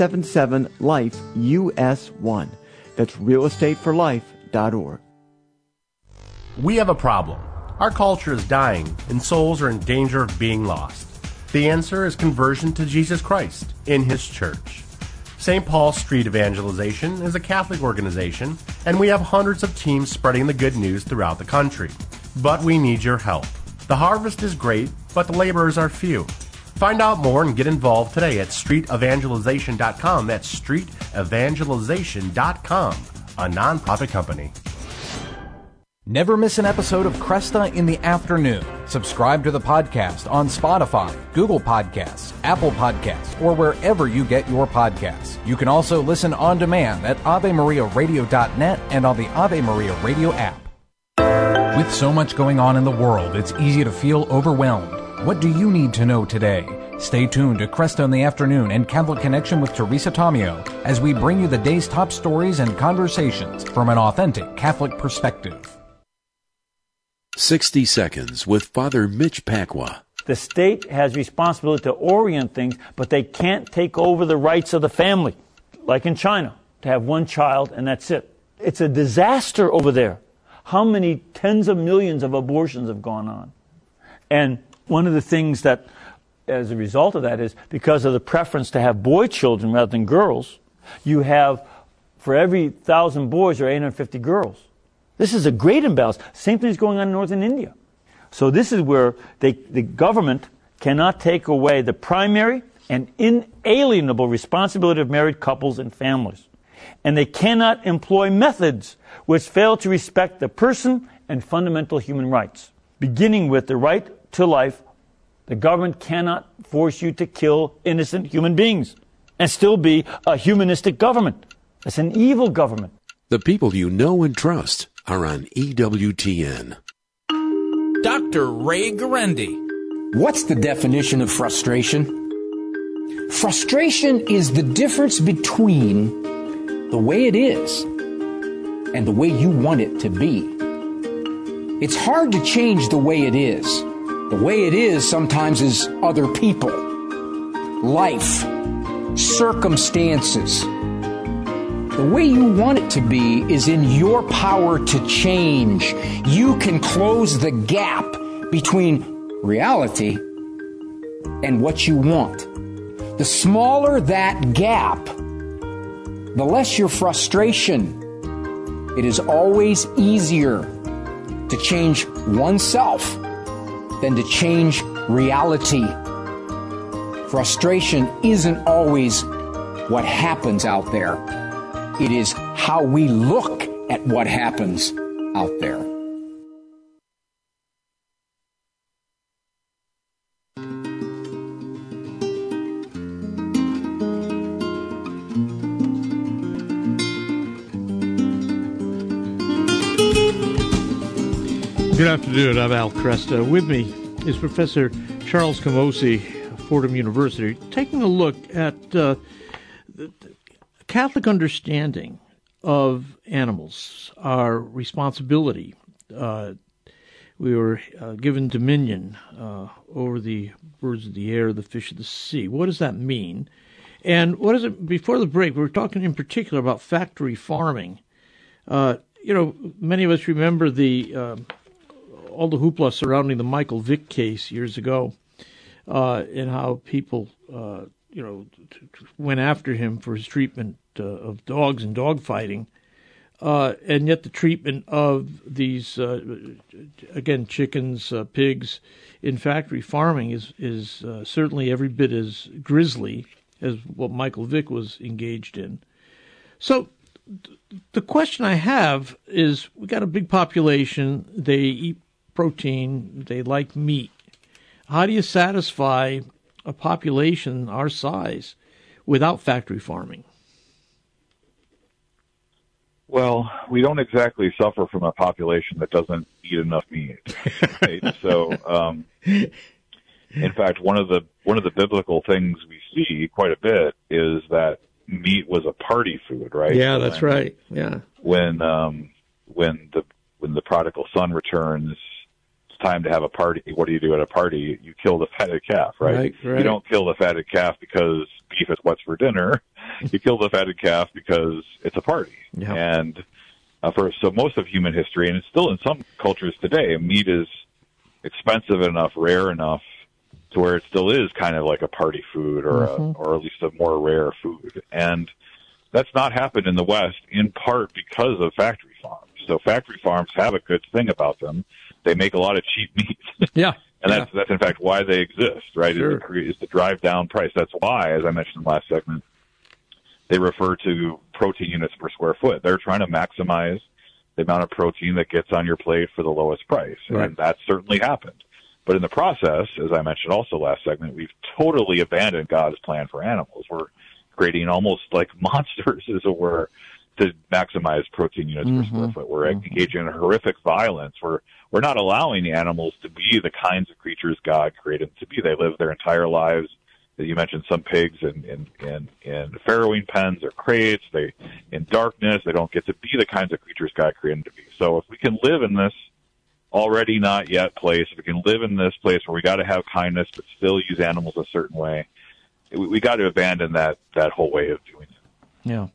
877-LIFE-US1. That's realestateforlife.org. We have a problem. Our culture is dying, and souls are in danger of being lost. The answer is conversion to Jesus Christ in His church. St. Paul Street Evangelization is a Catholic organization, and we have hundreds of teams spreading the good news throughout the country. But we need your help. The harvest is great, but the laborers are few. Find out more and get involved today at streetevangelization.com. That's streetevangelization.com, a nonprofit company. Never miss an episode of Cresta in the Afternoon. Subscribe to the podcast on Spotify, Google Podcasts, Apple Podcasts, or wherever you get your podcasts. You can also listen on demand at AveMariaRadio.net and on the Ave Maria Radio app. With so much going on in the world, it's easy to feel overwhelmed. What do you need to know today? Stay tuned to Cresta in the Afternoon and Catholic Connection with Teresa Tomeo as we bring you the day's top stories and conversations from an authentic Catholic perspective. 60 Seconds with Father Mitch Pacwa. The state has responsibility to orient things, but they can't take over the rights of the family, like in China, to have one child and that's it. It's a disaster over there. How many tens of millions of abortions have gone on? And one of the things that, as a result of that, is because of the preference to have boy children rather than girls, you have, for every 1,000 boys, there are 850 girls. This is a great imbalance. Same thing is going on in northern India. So this is where the government cannot take away the primary and inalienable responsibility of married couples and families. And they cannot employ methods which fail to respect the person and fundamental human rights. Beginning with the right to life, the government cannot force you to kill innocent human beings and still be a humanistic government. It's an evil government. The people you know and trust are on EWTN. Dr. Ray Guarendi. What's the definition of frustration? Frustration is the difference between the way it is and the way you want it to be. It's hard to change the way it is. The way it is sometimes is other people, life, circumstances. The way you want it to be is in your power to change. You can close the gap between reality and what you want. The smaller that gap, the less your frustration. It is always easier to change oneself than to change reality. Frustration isn't always what happens out there. It is how we look at what happens out there. Good afternoon. I'm Al Cresta. With me is Professor Charles Camosy, Fordham University, taking a look at the Catholic understanding of animals, our responsibility. We were given dominion over the birds of the air, the fish of the sea. What does that mean? And what is it? Before the break, we were talking in particular about factory farming. Many of us remember all the hoopla surrounding the Michael Vick case years ago, and how people, went after him for his treatment of dogs and dog fighting. and yet the treatment of these, again, chickens, pigs in factory farming is certainly every bit as grisly as what Michael Vick was engaged in. So the question I have is, we got a big population, they eat protein, they like meat. How do you satisfy a population our size without factory farming? Well, we don't exactly suffer from a population that doesn't eat enough meat. Right? So, in fact, one of the biblical things we see quite a bit is that meat was a party food, right? Yeah, so that's right. Yeah. When the prodigal son returns, it's time to have a party. What do you do at a party? You kill the fatted calf, right? Right. You don't kill the fatted calf because beef is what's for dinner. You kill the fatted calf because it's a party. Yeah. And so most of human history, and it's still in some cultures today, meat is expensive enough, rare enough, to where it still is kind of like a party food or at least a more rare food. And that's not happened in the West, in part because of factory farms. So factory farms have a good thing about them. They make a lot of cheap meat. Yeah. And that's in fact why they exist, right? Sure. Is to drive down price. That's why, as I mentioned in the last segment, they refer to protein units per square foot. They're trying to maximize the amount of protein that gets on your plate for the lowest price. Right. And that certainly happened. But in the process, as I mentioned also last segment, we've totally abandoned God's plan for animals. We're creating almost like monsters, as it were, to maximize protein units per square foot. We're engaging in horrific violence. We're not allowing the animals to be the kinds of creatures God created them to be. They live their entire lives. You mentioned some pigs in farrowing pens or crates. They in darkness. They don't get to be the kinds of creatures God created them to be. So if we can live in this already not yet place, if we can live in this place where we got to have kindness but still use animals a certain way, we got to abandon that whole way of doing it. Yeah.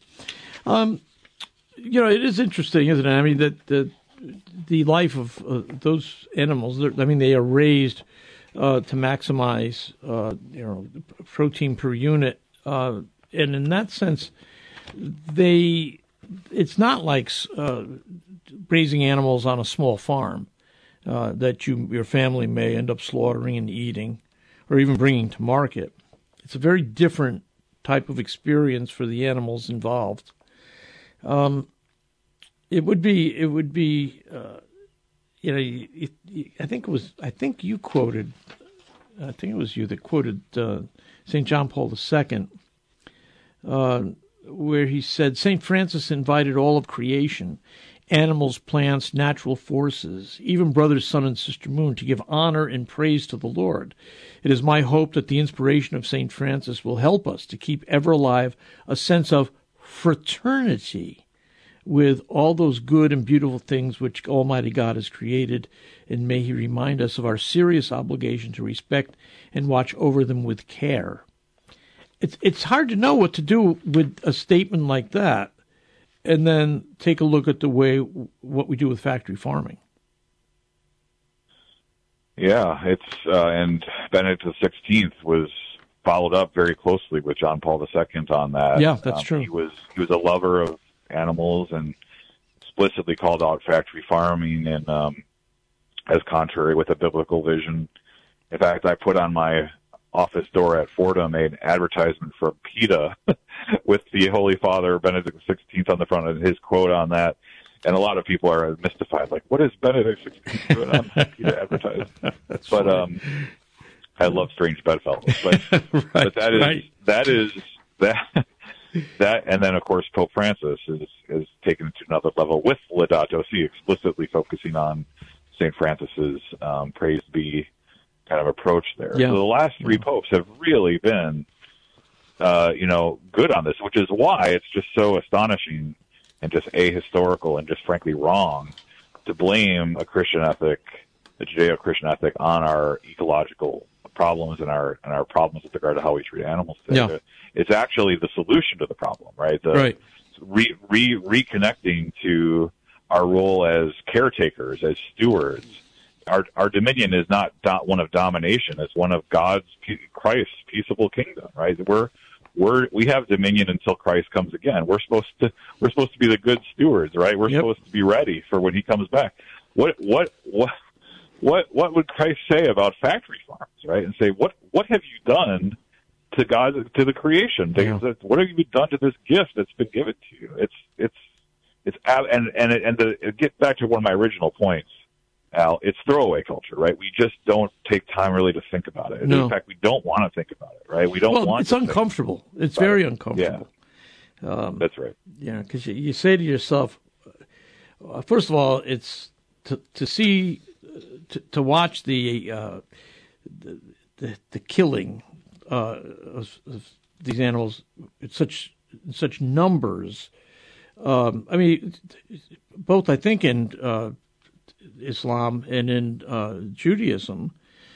It is interesting, isn't it? I mean, that the life of those animals, they are raised to maximize, protein per unit. And in that sense, it's not like raising animals on a small farm that your family may end up slaughtering and eating or even bringing to market. It's a very different type of experience for the animals involved. It would be, I think it was you that quoted St. John Paul II, where he said, St. Francis invited all of creation, animals, plants, natural forces, even brother, sun, and sister moon, to give honor and praise to the Lord. It is my hope that the inspiration of St. Francis will help us to keep ever alive a sense of fraternity with all those good and beautiful things which Almighty God has created, and may He remind us of our serious obligation to respect and watch over them with care. It's hard to know what to do with a statement like that, and then take a look at what we do with factory farming. Yeah, and Benedict XVI was followed up very closely with John Paul II on that. Yeah, that's true. He was a lover of animals and explicitly called out factory farming and as contrary with a biblical vision. In fact, I put on my office door at Fordham an advertisement for PETA with the Holy Father Benedict XVI on the front and his quote on that. And a lot of people are mystified, like, what is Benedict XVI doing on PETA advertising? But I love strange bedfellows. But but that and then of course Pope Francis is taken it to another level with Laudato Si, explicitly focusing on St. Francis's praise be kind of approach there. Yeah. So the last three popes have really been good on this, which is why it's just so astonishing and just ahistorical and just frankly wrong to blame a Christian ethic, a Judeo-Christian ethic, on our ecological problems and our problems with regard to how we treat animals today. Yeah. It's actually the solution to the problem, right? Right. Reconnecting to our role as caretakers, as stewards. Our dominion is not one of domination; it's one of God's, Christ's peaceable kingdom, right? We're we have dominion until Christ comes again. We're supposed to be the good stewards, right? We're supposed to be ready for when he comes back. What would Christ say about factory farms, right? And say, what have you done to God, to the creation? What have you done to this gift that's been given to you? To get back to one of my original points, Al, it's throwaway culture, right? We just don't take time really to think about it. No. In fact, we don't want to think about it, right? We don't want. It's uncomfortable. It's very uncomfortable. Yeah. That's right. Yeah, because you say to yourself, first of all, it's to watch the killing of these animals in such numbers. I mean, both I think in Islam and in Judaism,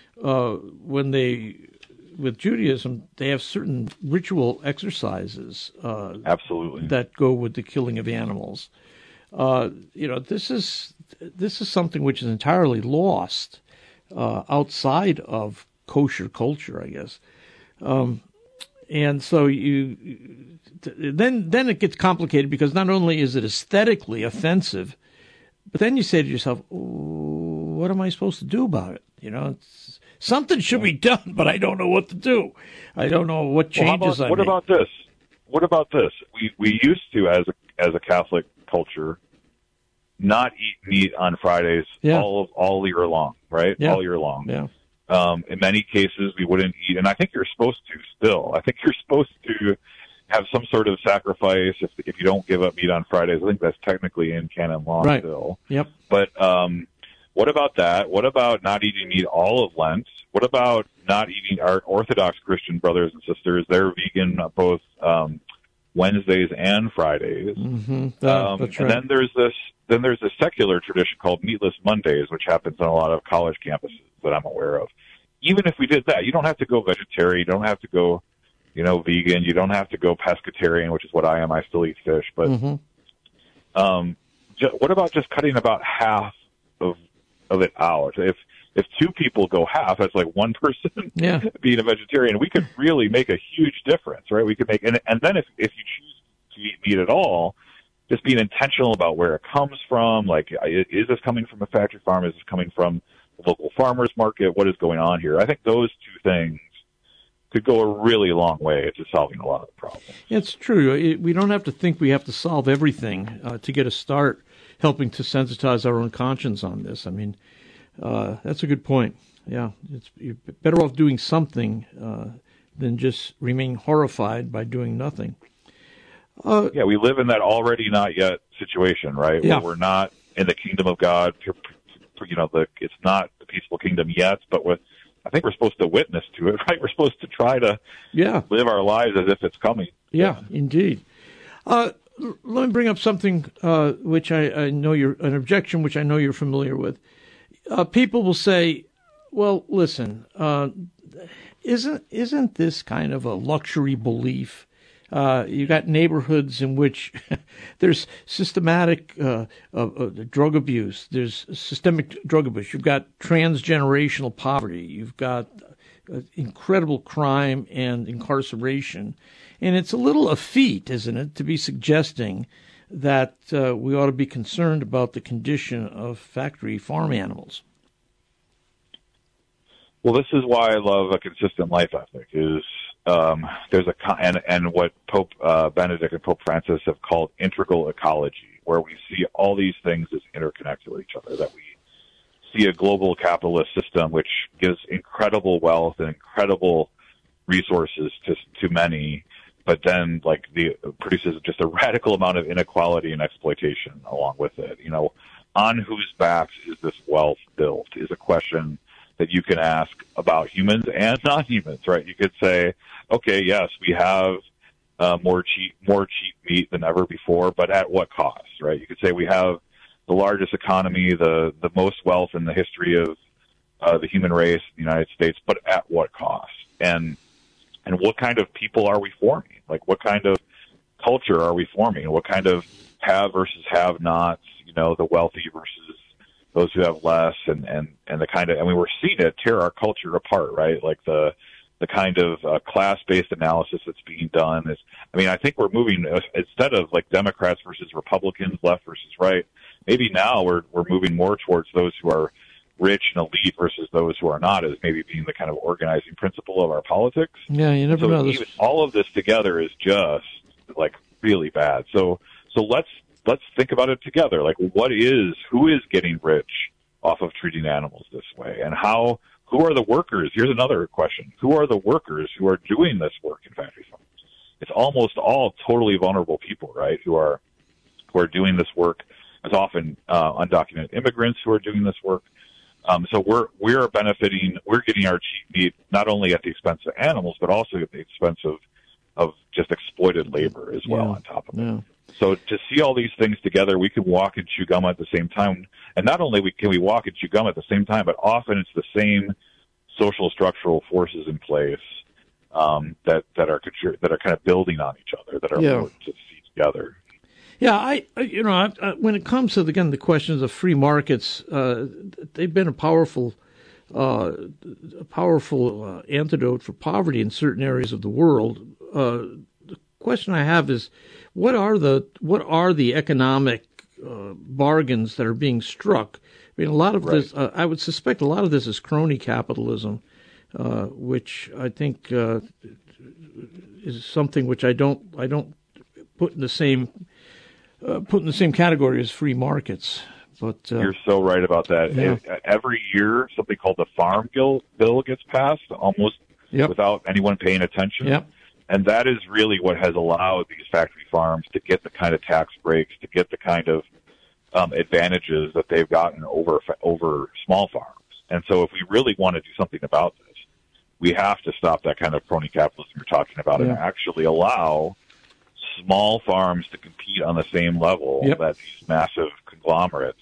with Judaism, they have certain ritual exercises absolutely that go with the killing of animals. This is something which is entirely lost outside of kosher culture, I guess. And so then it gets complicated, because not only is it aesthetically offensive, but then you say to yourself, what am I supposed to do about it? Something should be done, but I don't know what to do. I don't know what changes I make. What about this? What about this? We used to, as a Catholic culture, not eat meat on Fridays all year long, right? Yeah. All year long. Yeah. In many cases, we wouldn't eat, and I think you're supposed to still. I think you're supposed to have some sort of sacrifice if you don't give up meat on Fridays. I think that's technically in canon law still. Yep. But what about that? What about not eating meat all of Lent? What about not eating our Orthodox Christian brothers and sisters? They're vegan both Wednesdays and Fridays. Mm-hmm. That's right. And then there's this secular tradition called Meatless Mondays, which happens on a lot of college campuses that I'm aware of. Even if we did that, you don't have to go vegetarian. You don't have to go, vegan. You don't have to go pescatarian, which is what I am. I still eat fish. But what about just cutting about half of it out? If two people go half, that's like one person being a vegetarian. We could really make a huge difference, right? We could make, and then if you choose to eat meat at all, just being intentional about where it comes from. Like, is this coming from a factory farm? Is this coming from the local farmers market? What is going on here? I think those two things could go a really long way to solving a lot of the problems. It's true. We don't have to think we have to solve everything to get a start helping to sensitize our own conscience on this. I mean, that's a good point. Yeah, you're better off doing something than just remaining horrified by doing nothing. We live in that already not yet situation, right? Yeah. Where we're not in the kingdom of God. It's not the peaceful kingdom yet, but I think we're supposed to witness to it, right? We're supposed to try to live our lives as if it's coming. Yeah, indeed. Let me bring up something which I know an objection which I know you're familiar with. People will say, well, listen, isn't this kind of a luxury belief? You got neighborhoods in which there's systematic drug abuse. There's systemic drug abuse. You've got transgenerational poverty. You've got incredible crime and incarceration. And it's a little effete, isn't it, to be suggesting that we ought to be concerned about the condition of factory farm animals. Well, this is why I love a consistent life ethic. There's and what Pope Benedict and Pope Francis have called integral ecology, where we see all these things as interconnected with each other. That we see a global capitalist system which gives incredible wealth and incredible resources to many, but then produces just a radical amount of inequality and exploitation along with it. On whose backs is this wealth built is a question that you can ask about humans and non-humans, right? You could say, okay, yes, we have more cheap meat than ever before, but at what cost, right? You could say we have the largest economy, the most wealth in the history of the human race in the United States, but at what cost? And what kind of people are we forming? Like, what kind of culture are we forming? What kind of have versus have-nots, the wealthy versus those who have less, and the kind of, we're seeing it tear our culture apart, right? Like the the kind of class-based analysis that's being done. I think we're moving, instead of like Democrats versus Republicans, left versus right, maybe now we're moving more towards those who are rich and elite versus those who are not, as maybe being the kind of organizing principle of our politics. Yeah, you never know. Even all of this together is just like really bad. So let's think about it together. Like, who is getting rich off of treating animals this way, and who are the workers? Here's another question. Who are the workers who are doing this work in factory farms? It's almost all totally vulnerable people, right, who are doing this work. It's often undocumented immigrants who are doing this work. So we're benefiting. We're getting our cheap meat not only at the expense of animals, but also at the expense of just exploited labor as well on top of it. So to see all these things together, we can walk and chew gum at the same time. And not only can we walk and chew gum at the same time, but often it's the same social structural forces in place that are kind of building on each other, that are important to see together. Yeah, I when it comes to the questions of free markets, they've been a powerful antidote for poverty in certain areas of the world. The question I have is, what are the economic bargains that are being struck? I mean, a lot of this, I would suspect, a lot of this is crony capitalism, which I think is something which I don't put in the same category as free markets. But you're so right about that. Yeah. Every year, something called the Farm Bill gets passed, almost without anyone paying attention. Yep. And that is really what has allowed these factory farms to get the kind of tax breaks, to get the kind of advantages that they've gotten over small farms. And so if we really want to do something about this, we have to stop that kind of crony capitalism you're talking about and actually allow small farms to compete on the same level that these massive conglomerates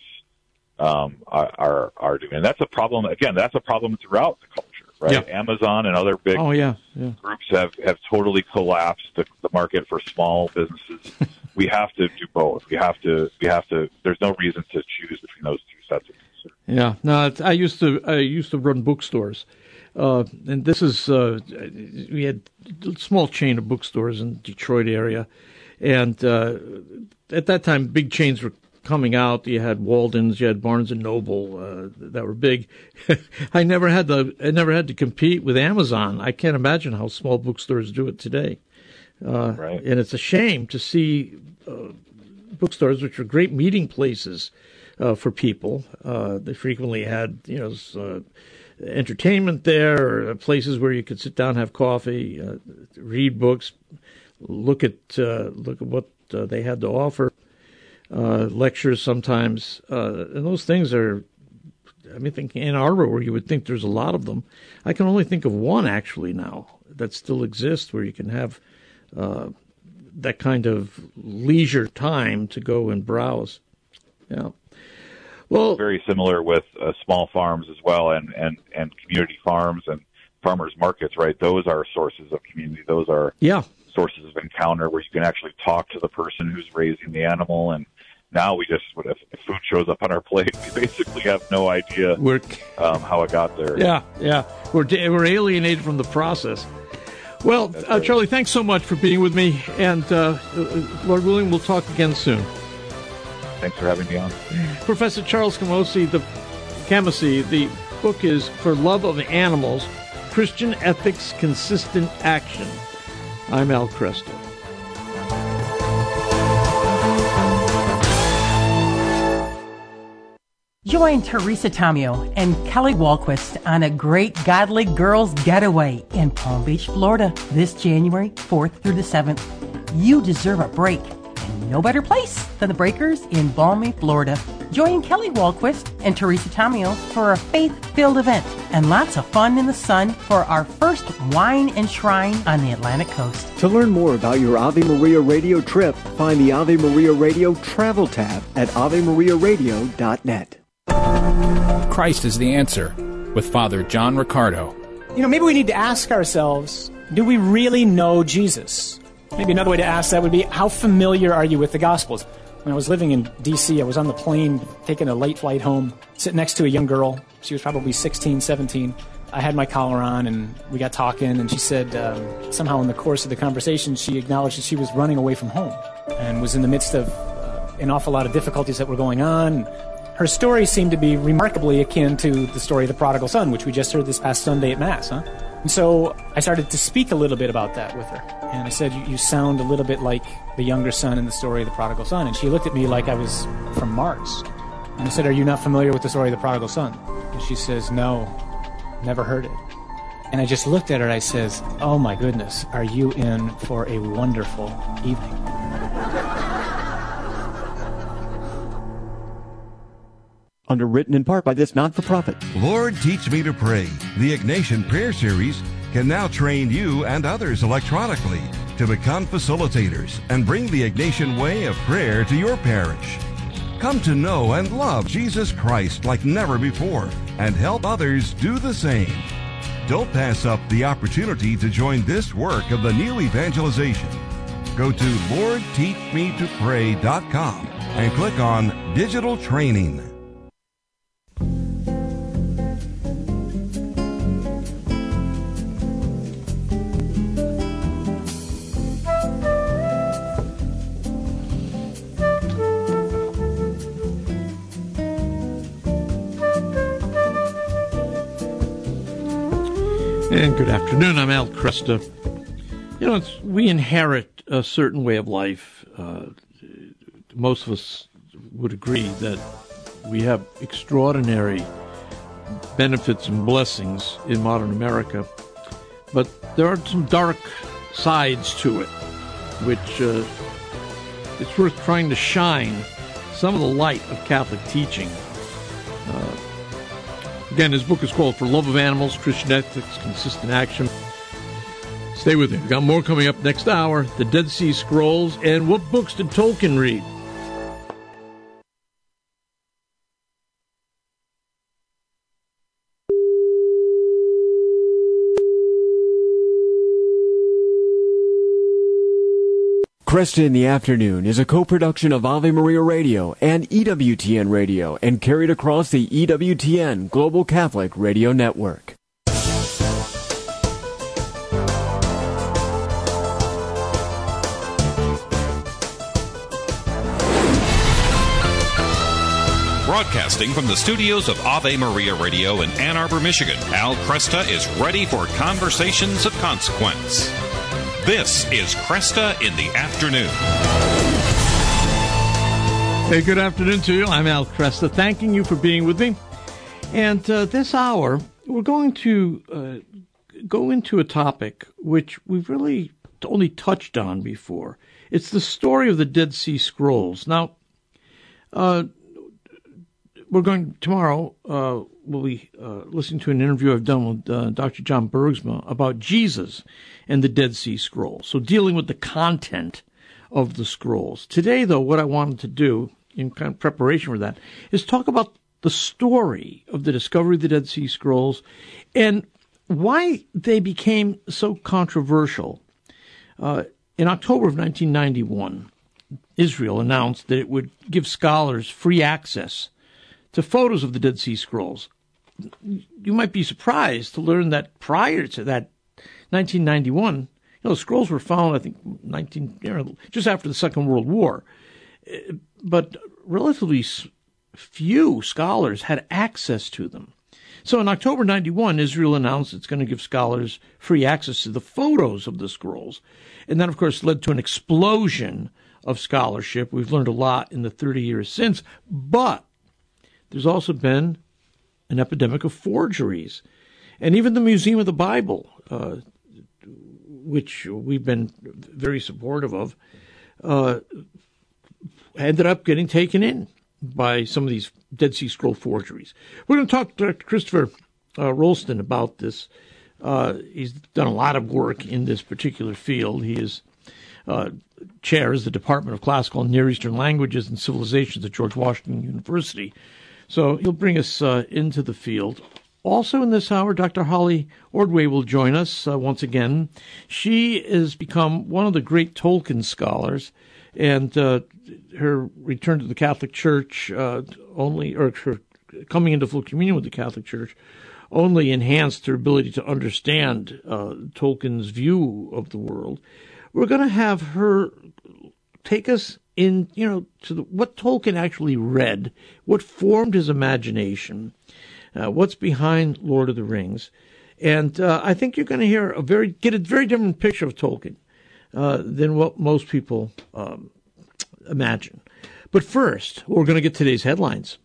are doing. And that's a problem. Again, that's a problem throughout the culture. Right, Amazon and other big groups have totally collapsed the market for small businesses. We have to do both. We have to. There's no reason to choose between those two sets of concerns. Yeah, no. I used to run bookstores, and this is we had a small chain of bookstores in the Detroit area, and at that time, big chains were coming out. You had Walden's, you had Barnes and Noble that were big. I never had to compete with Amazon. I can't imagine how small bookstores do it today. Right. And it's a shame to see bookstores, which are great meeting places for people. They frequently had entertainment there, or places where you could sit down, have coffee, read books, look at what they had to offer. Lectures sometimes, and those things are, think Ann Arbor, where you would think there's a lot of them. I can only think of one actually now that still exists, where you can have that kind of leisure time to go and browse. Yeah. Well, very similar with small farms as well, and community farms and farmers markets, right? Those are sources of community. Those are sources of encounter where you can actually talk to the person who's raising the animal. And now if food shows up on our plate, we basically have no idea how it got there. Yeah. We're alienated from the process. Well, Charlie, thanks so much for being with me. And Lord willing, we'll talk again soon. Thanks for having me on. Professor Charles Camosy, the book is For Love of Animals, Christian Ethics, Consistent Action. I'm Al Kresta. Join Teresa Tomeo and Kelly Walquist on a great Godly Girls Getaway in Palm Beach, Florida, this January 4th through the 7th. You deserve a break, and no better place than the Breakers in balmy Florida. Join Kelly Walquist and Teresa Tomeo for a faith-filled event and lots of fun in the sun for our first wine and shrine on the Atlantic coast. To learn more about your Ave Maria Radio trip, find the Ave Maria Radio travel tab at AveMariaRadio.net. Christ is the answer, with Father John Riccardo. Maybe we need to ask ourselves, do we really know Jesus? Maybe another way to ask that would be, how familiar are you with the Gospels? When I was living in D.C., I was on the plane taking a late flight home, sitting next to a young girl. She was probably 16, 17. I had my collar on, and we got talking, and she said somehow in the course of the conversation, she acknowledged that she was running away from home and was in the midst of an awful lot of difficulties that were going on. Her story seemed to be remarkably akin to the story of the prodigal son, which we just heard this past Sunday at Mass, huh? And so I started to speak a little bit about that with her. And I said, you sound a little bit like the younger son in the story of the prodigal son. And she looked at me like I was from Mars. And I said, are you not familiar with the story of the prodigal son? And she says, no, never heard it. And I just looked at her and I says, oh my goodness, are you in for a wonderful evening? Underwritten in part by this not-for-profit. Lord, Teach Me to Pray, the Ignatian Prayer Series, can now train you and others electronically to become facilitators and bring the Ignatian way of prayer to your parish. Come to know and love Jesus Christ like never before and help others do the same. Don't pass up the opportunity to join this work of the new evangelization. Go to LordTeachMeToPray.com and click on Digital Training. And good afternoon. I'm Al Kresta. You know, we inherit a certain way of life. Most of us would agree that we have extraordinary benefits and blessings in modern America. But there are some dark sides to it, which it's worth trying to shine some of the light of Catholic teaching. Again, his book is called For Love of Animals, Christian Ethics, Consistent Action. Stay with me. We've got more coming up next hour. The Dead Sea Scrolls, and what books did Tolkien read? Cresta in the Afternoon is a co-production of Ave Maria Radio and EWTN Radio and carried across the EWTN Global Catholic Radio Network. Broadcasting from the studios of Ave Maria Radio in Ann Arbor, Michigan, Al Kresta is ready for Conversations of Consequence. This is Cresta in the Afternoon. Hey, good afternoon to you. I'm Al Kresta, thanking you for being with me. And this hour, we're going to go into a topic which we've really only touched on before. It's the story of the Dead Sea Scrolls. Now, we're going tomorrow. We'll be listening to an interview I've done with Dr. John Bergsma about Jesus and the Dead Sea Scrolls. So dealing with the content of the scrolls. Today, though, what I wanted to do in kind of preparation for that is talk about the story of the discovery of the Dead Sea Scrolls and why they became so controversial. In October of 1991, Israel announced that it would give scholars free access to photos of the Dead Sea Scrolls. You might be surprised to learn that prior to that 1991, the scrolls were found, I think, just after the Second World War. But relatively few scholars had access to them. So in October 91, Israel announced it's going to give scholars free access to the photos of the scrolls. And that, of course, led to an explosion of scholarship. We've learned a lot in the 30 years since. But there's also been an epidemic of forgeries. And even the Museum of the Bible, which we've been very supportive of, ended up getting taken in by some of these Dead Sea Scroll forgeries. We're going to talk to Dr. Christopher Rolston about this. He's done a lot of work in this particular field. He is chairs the Department of Classical and Near Eastern Languages and Civilizations at George Washington University. So he'll bring us into the field. Also in this hour, Dr. Holly Ordway will join us once again. She has become one of the great Tolkien scholars, and her return to the Catholic Church her coming into full communion with the Catholic Church only enhanced her ability to understand Tolkien's view of the world. We're going to have her take us in, to what Tolkien actually read, what formed his imagination, what's behind Lord of the Rings. And I think you're going to get a very different picture of Tolkien than what most people imagine. But first, we're going to get today's headlines.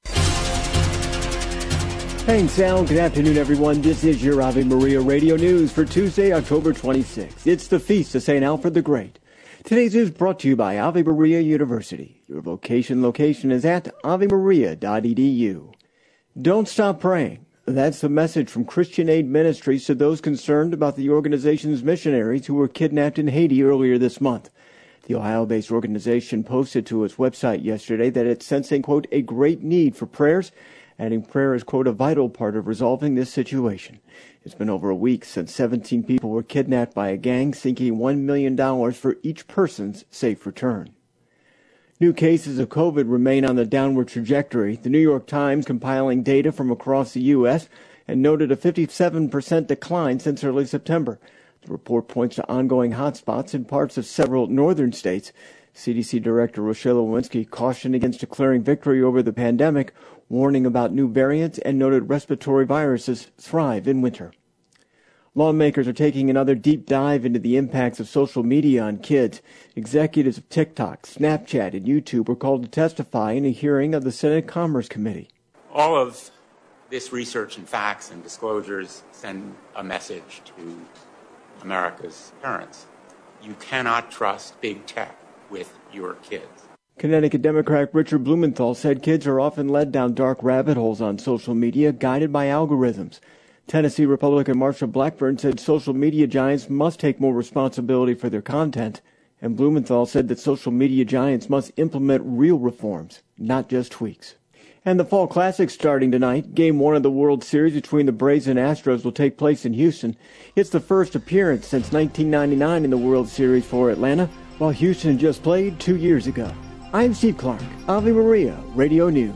Thanks, Al. Good afternoon, everyone. This is your Ave Maria Radio News for Tuesday, October 26th. It's the Feast of St. Alfred the Great. Today's news brought to you by Ave Maria University. Your vocation location is at avemaria.edu. Don't stop praying. That's the message from Christian Aid Ministries to those concerned about the organization's missionaries who were kidnapped in Haiti earlier this month. The Ohio-based organization posted to its website yesterday that it's sensing, quote, a great need for prayers, adding prayer is, quote, a vital part of resolving this situation. It's been over a week since 17 people were kidnapped by a gang seeking $1 million for each person's safe return. New cases of COVID remain on the downward trajectory. The New York Times compiling data from across the U.S. and noted a 57% decline since early September. The report points to ongoing hotspots in parts of several northern states. CDC Director Rochelle Lewinsky cautioned against declaring victory over the pandemic, warning about new variants, and noted respiratory viruses thrive in winter. Lawmakers are taking another deep dive into the impacts of social media on kids. Executives of TikTok, Snapchat, and YouTube were called to testify in a hearing of the Senate Commerce Committee. All of this research and facts and disclosures send a message to America's parents. You cannot trust big tech with your kids. Connecticut Democrat Richard Blumenthal said kids are often led down dark rabbit holes on social media, guided by algorithms. Tennessee Republican Marsha Blackburn said social media giants must take more responsibility for their content, and Blumenthal said that social media giants must implement real reforms, not just tweaks. And the Fall Classic starting tonight. Game 1 of the World Series between the Braves and Astros will take place in Houston. It's the first appearance since 1999 in the World Series for Atlanta, while Houston just played 2 years ago. I'm Steve Clark, Ave Maria Radio News.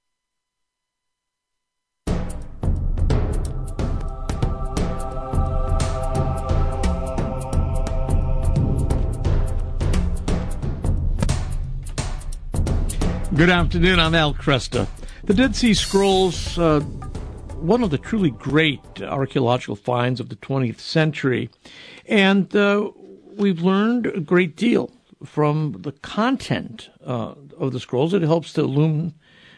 Good afternoon, I'm Al Cresta. The Dead Sea Scrolls, one of the truly great archaeological finds of the 20th century, and we've learned a great deal from the content of the scrolls. It helps to illumine,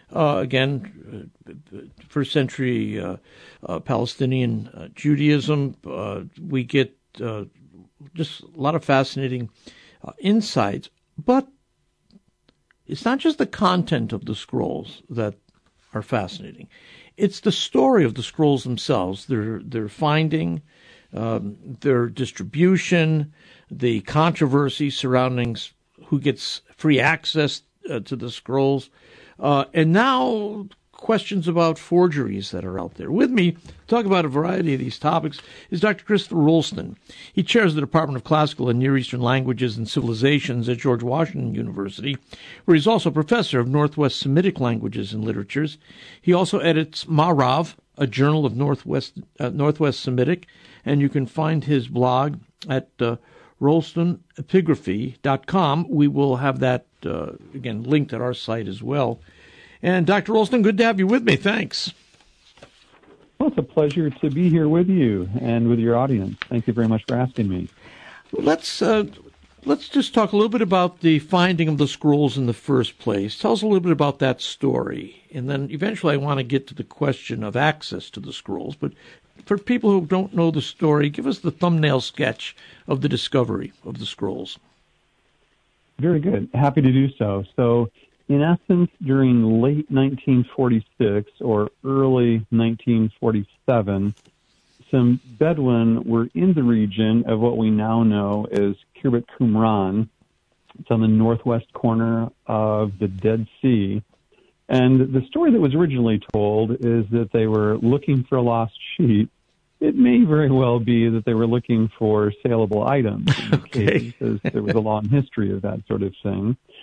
first century Palestinian Judaism. We get just a lot of fascinating insights, but it's not just the content of the scrolls that are fascinating. It's the story of the scrolls themselves, their finding, their distribution, the controversy surrounding who gets free access to the scrolls, and now questions about forgeries that are out there. With me to talk about a variety of these topics is Dr. Christopher Rolston. He chairs the Department of Classical and Near Eastern Languages and Civilizations at George Washington University, where he's also professor of Northwest Semitic Languages and Literatures. He also edits Ma'arav, a journal of Northwest Semitic, and you can find his blog at rolstonepigraphy.com. We will have that, again, linked at our site as well. And Dr. Rolston, good to have you with me. Thanks. Well, it's a pleasure to be here with you and with your audience. Thank you very much for asking me. Let's just talk a little bit about the finding of the scrolls in the first place. Tell us a little bit about that story. And then eventually I want to get to the question of access to the scrolls. But for people who don't know the story, give us the thumbnail sketch of the discovery of the scrolls. Very good. Happy to do so. So, in essence, during late 1946 or early 1947, some Bedouin were in the region of what we now know as Khirbet Qumran. It's on the northwest corner of the Dead Sea. And the story that was originally told is that they were looking for a lost sheep. It may very well be that they were looking for saleable items in the case, as there was a long history of that sort of thing.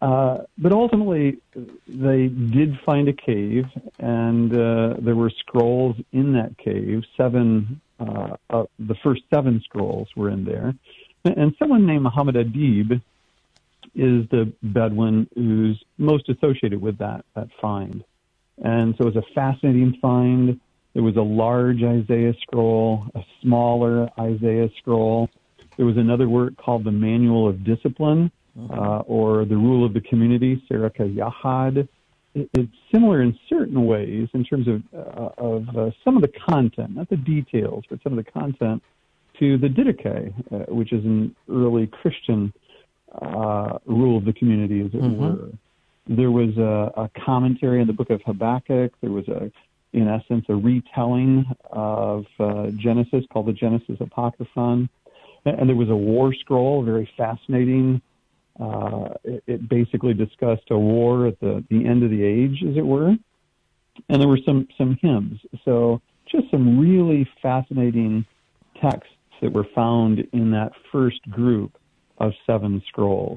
But ultimately, they did find a cave, and there were scrolls in that cave. The first 7 scrolls were in there. And someone named Muhammad Adib is the Bedouin who's most associated with that find. And so it was a fascinating find. There was a large Isaiah scroll, a smaller Isaiah scroll. There was another work called the Manual of Discipline, or the Rule of the Community, Serika Yahad. It's similar in certain ways in terms of some of the content, not the details, but some of the content, to the Didache, which is an early Christian rule of the community, as it were. There was a commentary in the book of Habakkuk. There was, in essence, a retelling of Genesis called the Genesis Apocryphon. And there was a war scroll, very fascinating. It basically discussed a war at the end of the age, as it were. And there were some hymns. So just some really fascinating texts that were found in that first group of 7 scrolls.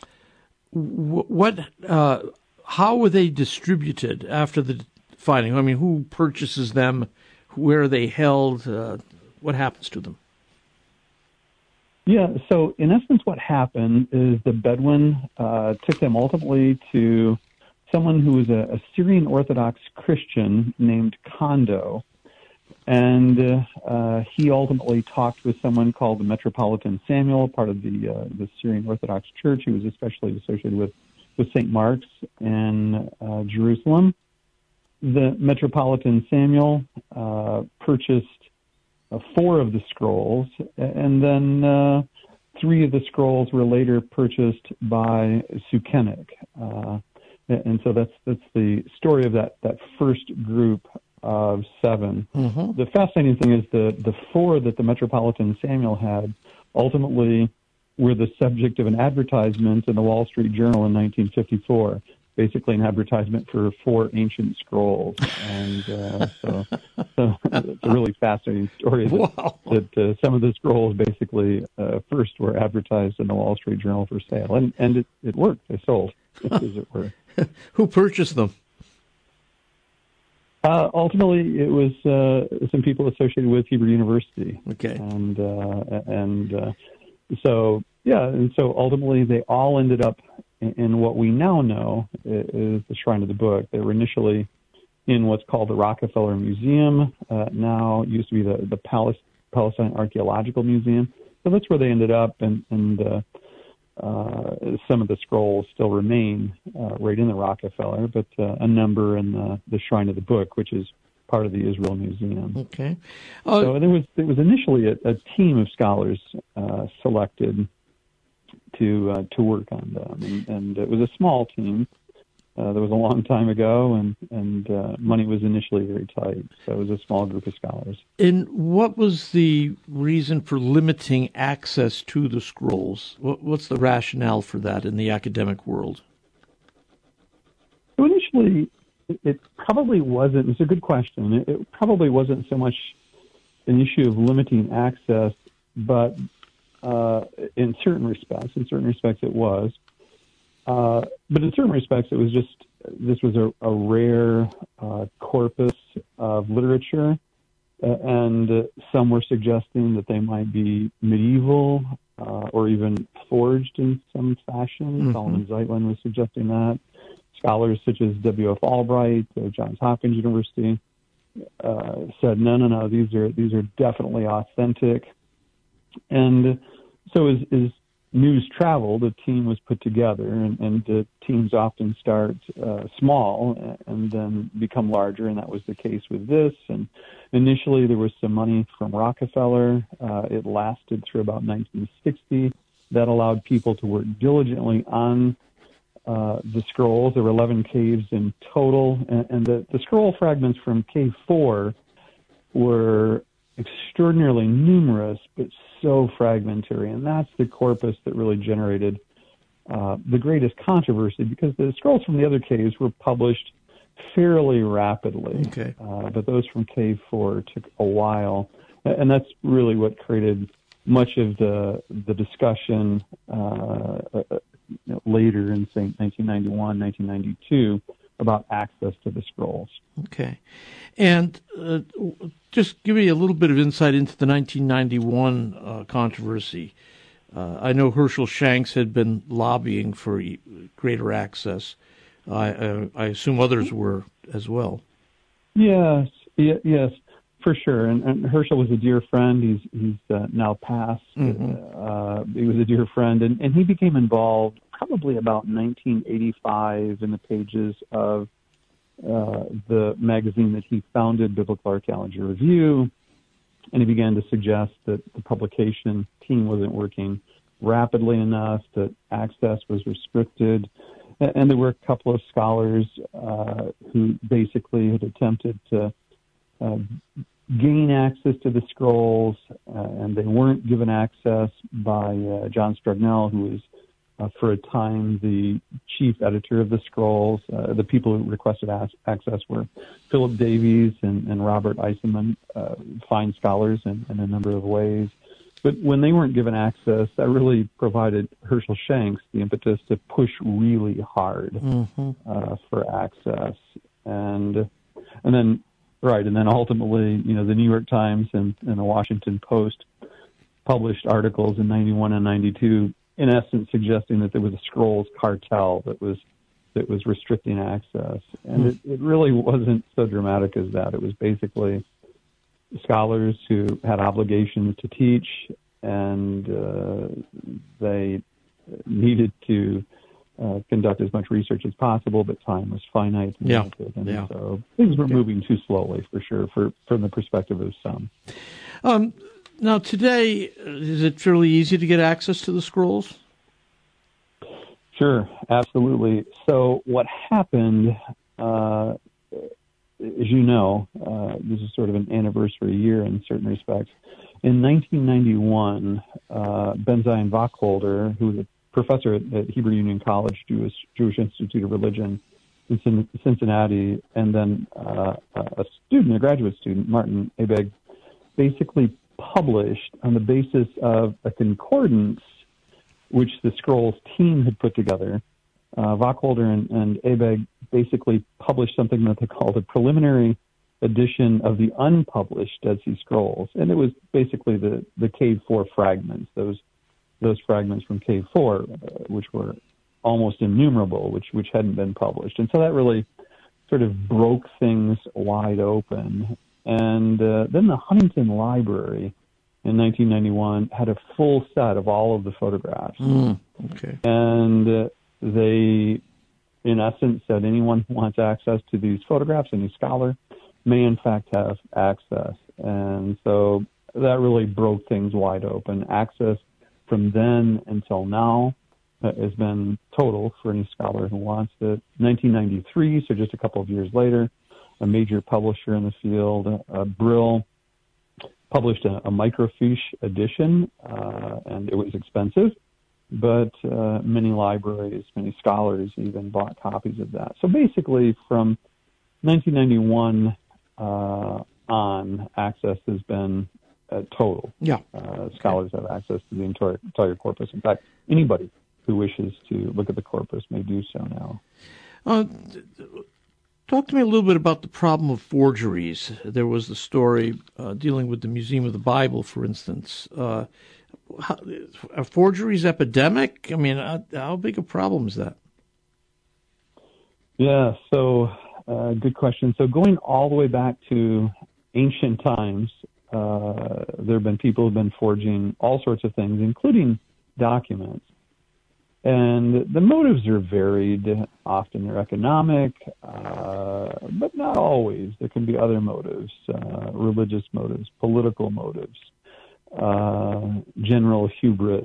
How were they distributed after the finding? I mean, who purchases them? Where are they held? What happens to them? Yeah, so in essence what happened is the Bedouin took them ultimately to someone who was a Syrian Orthodox Christian named Kondo, and he ultimately talked with someone called the Metropolitan Samuel, part of the Syrian Orthodox Church. He was especially associated with St. Mark's in Jerusalem. The Metropolitan Samuel purchased 4 of the scrolls, and then 3 of the scrolls were later purchased by Sukenik. And so that's the story of that first group of 7. The fascinating thing is the 4 that the Metropolitan Samuel had ultimately were the subject of an advertisement in the Wall Street Journal in 1954. Basically an advertisement for 4 ancient scrolls. And so it's a really fascinating story that some of the scrolls basically first were advertised in the Wall Street Journal for sale. And it worked. They sold, as it were. Who purchased them? Ultimately, it was some people associated with Hebrew University. Okay. And so ultimately they all ended up in what we now know is the Shrine of the Book. They were initially in what's called the Rockefeller Museum, now used to be the Palestine Archaeological Museum. So that's where they ended up, and some of the scrolls still remain right in the Rockefeller, but a number in the Shrine of the Book, which is part of the Israel Museum. Okay. So there was initially a team of scholars selected to work on them, and it was a small team. That was a long time ago, and money was initially very tight, so it was a small group of scholars. And what was the reason for limiting access to the scrolls? What's the rationale for that in the academic world? So initially, it probably wasn't. It's a good question. It probably wasn't so much an issue of limiting access, but in certain respects it was. But in certain respects, it was just, this was a rare corpus of literature, and some were suggesting that they might be medieval or even forged in some fashion. Solomon Zeitlin was suggesting that. Scholars such as W.F. Albright, Johns Hopkins University, said, no, these are definitely authentic. And so as news traveled, a team was put together, and teams often start small and then become larger, and that was the case with this. And initially there was some money from Rockefeller. It lasted through about 1960. That allowed people to work diligently on the scrolls. There were 11 caves in total, and the scroll fragments from Cave 4 were extraordinarily numerous, but so fragmentary, and that's the corpus that really generated the greatest controversy, because the scrolls from the other caves were published fairly rapidly. Okay. But those from Cave 4 took a while, and that's really what created much of the discussion later in, say, 1991, 1992, about access to the scrolls. Okay. And just give me a little bit of insight into the 1991 controversy. I know Herschel Shanks had been lobbying for greater access. I assume others were as well. Yes, for sure. And Herschel was a dear friend. He's now passed. Mm-hmm. He was a dear friend, and he became involved probably about 1985 in the pages of the magazine that he founded, Biblical Archaeology Review, and he began to suggest that the publication team wasn't working rapidly enough, that access was restricted, and there were a couple of scholars who basically had attempted to gain access to the scrolls, and they weren't given access by John Strugnell, who was for a time the chief editor of the scrolls. The people who requested access were Philip Davies and Robert Eisenman, fine scholars in a number of ways. But when they weren't given access, that really provided Herschel Shanks the impetus to push really hard for access. And then ultimately, the New York Times and the Washington Post published articles in 91 and 92, in essence suggesting that there was a scrolls cartel that was restricting access. And it really wasn't so dramatic as that. It was basically scholars who had obligations to teach, and they needed to conduct as much research as possible, but time was finite. So things were moving too slowly, for sure, from the perspective of some. Now, today, is it fairly easy to get access to the scrolls? Sure, absolutely. So what happened, as you know, this is sort of an anniversary year in certain respects. In 1991, Ben Zion Wacholder, who was a professor at Hebrew Union College, Jewish Institute of Religion in Cincinnati, and then a graduate student, Martin Abegg, basically published on the basis of a concordance which the Scrolls team had put together. Wacholder and Abegg basically published something that they called a preliminary edition of the unpublished Dead Sea Scrolls, and it was basically the Cave 4 fragments, those fragments from Cave 4, which were almost innumerable, which hadn't been published. And so that really sort of broke things wide open. And then the Huntington Library in 1991 had a full set of all of the photographs. And they, in essence, said anyone who wants access to these photographs, any scholar, may in fact have access. And so that really broke things wide open. Access from then until now has been total for any scholar who wants it. 1993, so just a couple of years later, a major publisher in the field, Brill, published a microfiche edition, and it was expensive, but many libraries, many scholars even bought copies of that. So basically, from 1991 on, access has been total. Scholars have access to the entire corpus. In fact, anybody who wishes to look at the corpus may do so now. Talk to me a little bit about the problem of forgeries. There was the story dealing with the Museum of the Bible, for instance. Are forgeries epidemic? I mean, how big a problem is that? Yeah, so good question. So going all the way back to ancient times, there have been people who have been forging all sorts of things, including documents. And the motives are varied. Often they're economic, but not always. There can be other motives, religious motives, political motives, general hubris,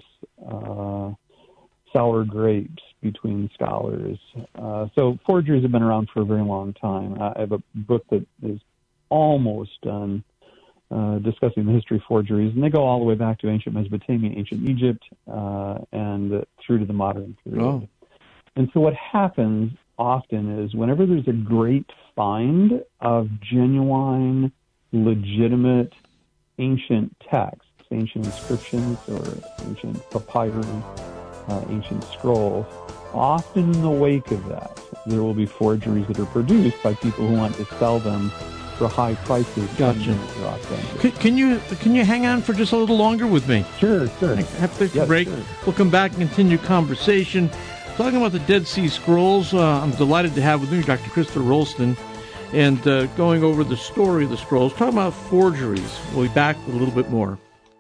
sour grapes between scholars. So forgeries have been around for a very long time. I have a book that is almost done discussing the history of forgeries, and they go all the way back to ancient Mesopotamia, ancient Egypt, and through to the modern period. And so what happens often is whenever there's a great find of genuine, legitimate, ancient texts, ancient inscriptions or ancient papyri, ancient scrolls. Often in the wake of that, there will be forgeries that are produced by people who want to sell them for high prices. Gotcha. Can you hang on for just a little longer with me? Sure. Have to take a break. Sure. We'll come back and continue conversation. Talking about the Dead Sea Scrolls, I'm delighted to have with me Dr. Christopher Rolston, and going over the story of the scrolls, talking about forgeries. We'll be back with a little bit more.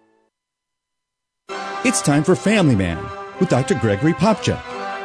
It's time for Family Man with Dr. Gregory Popchak.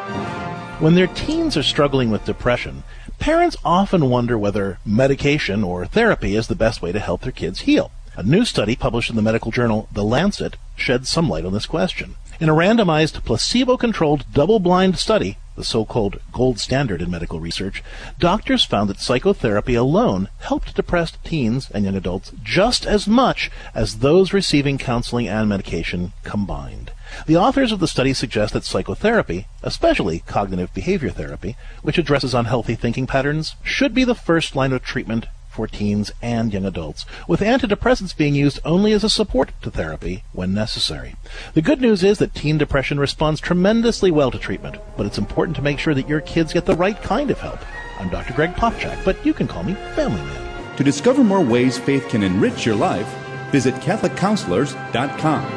When their teens are struggling with depression, parents often wonder whether medication or therapy is the best way to help their kids heal. A new study published in the medical journal The Lancet sheds some light on this question. In a randomized, placebo-controlled, double-blind study, the so-called gold standard in medical research, doctors found that psychotherapy alone helped depressed teens and young adults just as much as those receiving counseling and medication combined. The authors of the study suggest that psychotherapy, especially cognitive behavior therapy, which addresses unhealthy thinking patterns, should be the first line of treatment for teens and young adults, with antidepressants being used only as a support to therapy when necessary. The good news is that teen depression responds tremendously well to treatment, but it's important to make sure that your kids get the right kind of help. I'm Dr. Greg Popchak, but you can call me Family Man. To discover more ways faith can enrich your life, visit CatholicCounselors.com.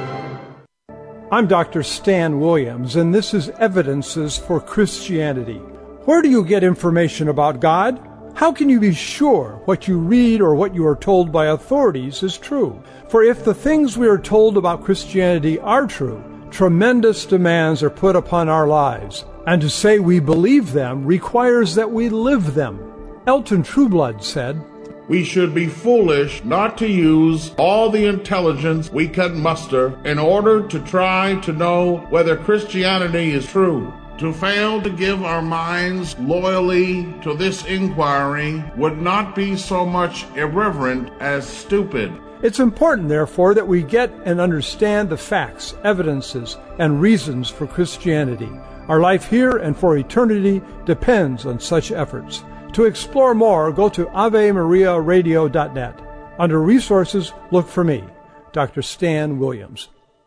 I'm Dr. Stan Williams, and this is Evidences for Christianity. Where do you get information about God? How can you be sure what you read or what you are told by authorities is true? For if the things we are told about Christianity are true, tremendous demands are put upon our lives, and to say we believe them requires that we live them. Elton Trueblood said, "We should be foolish not to use all the intelligence we can muster in order to try to know whether Christianity is true. To fail to give our minds loyally to this inquiry would not be so much irreverent as stupid." It's important, therefore, that we get and understand the facts, evidences, and reasons for Christianity. Our life here and for eternity depends on such efforts. To explore more, go to AveMariaRadio.net. Under Resources, look for me, Dr. Stan Williams.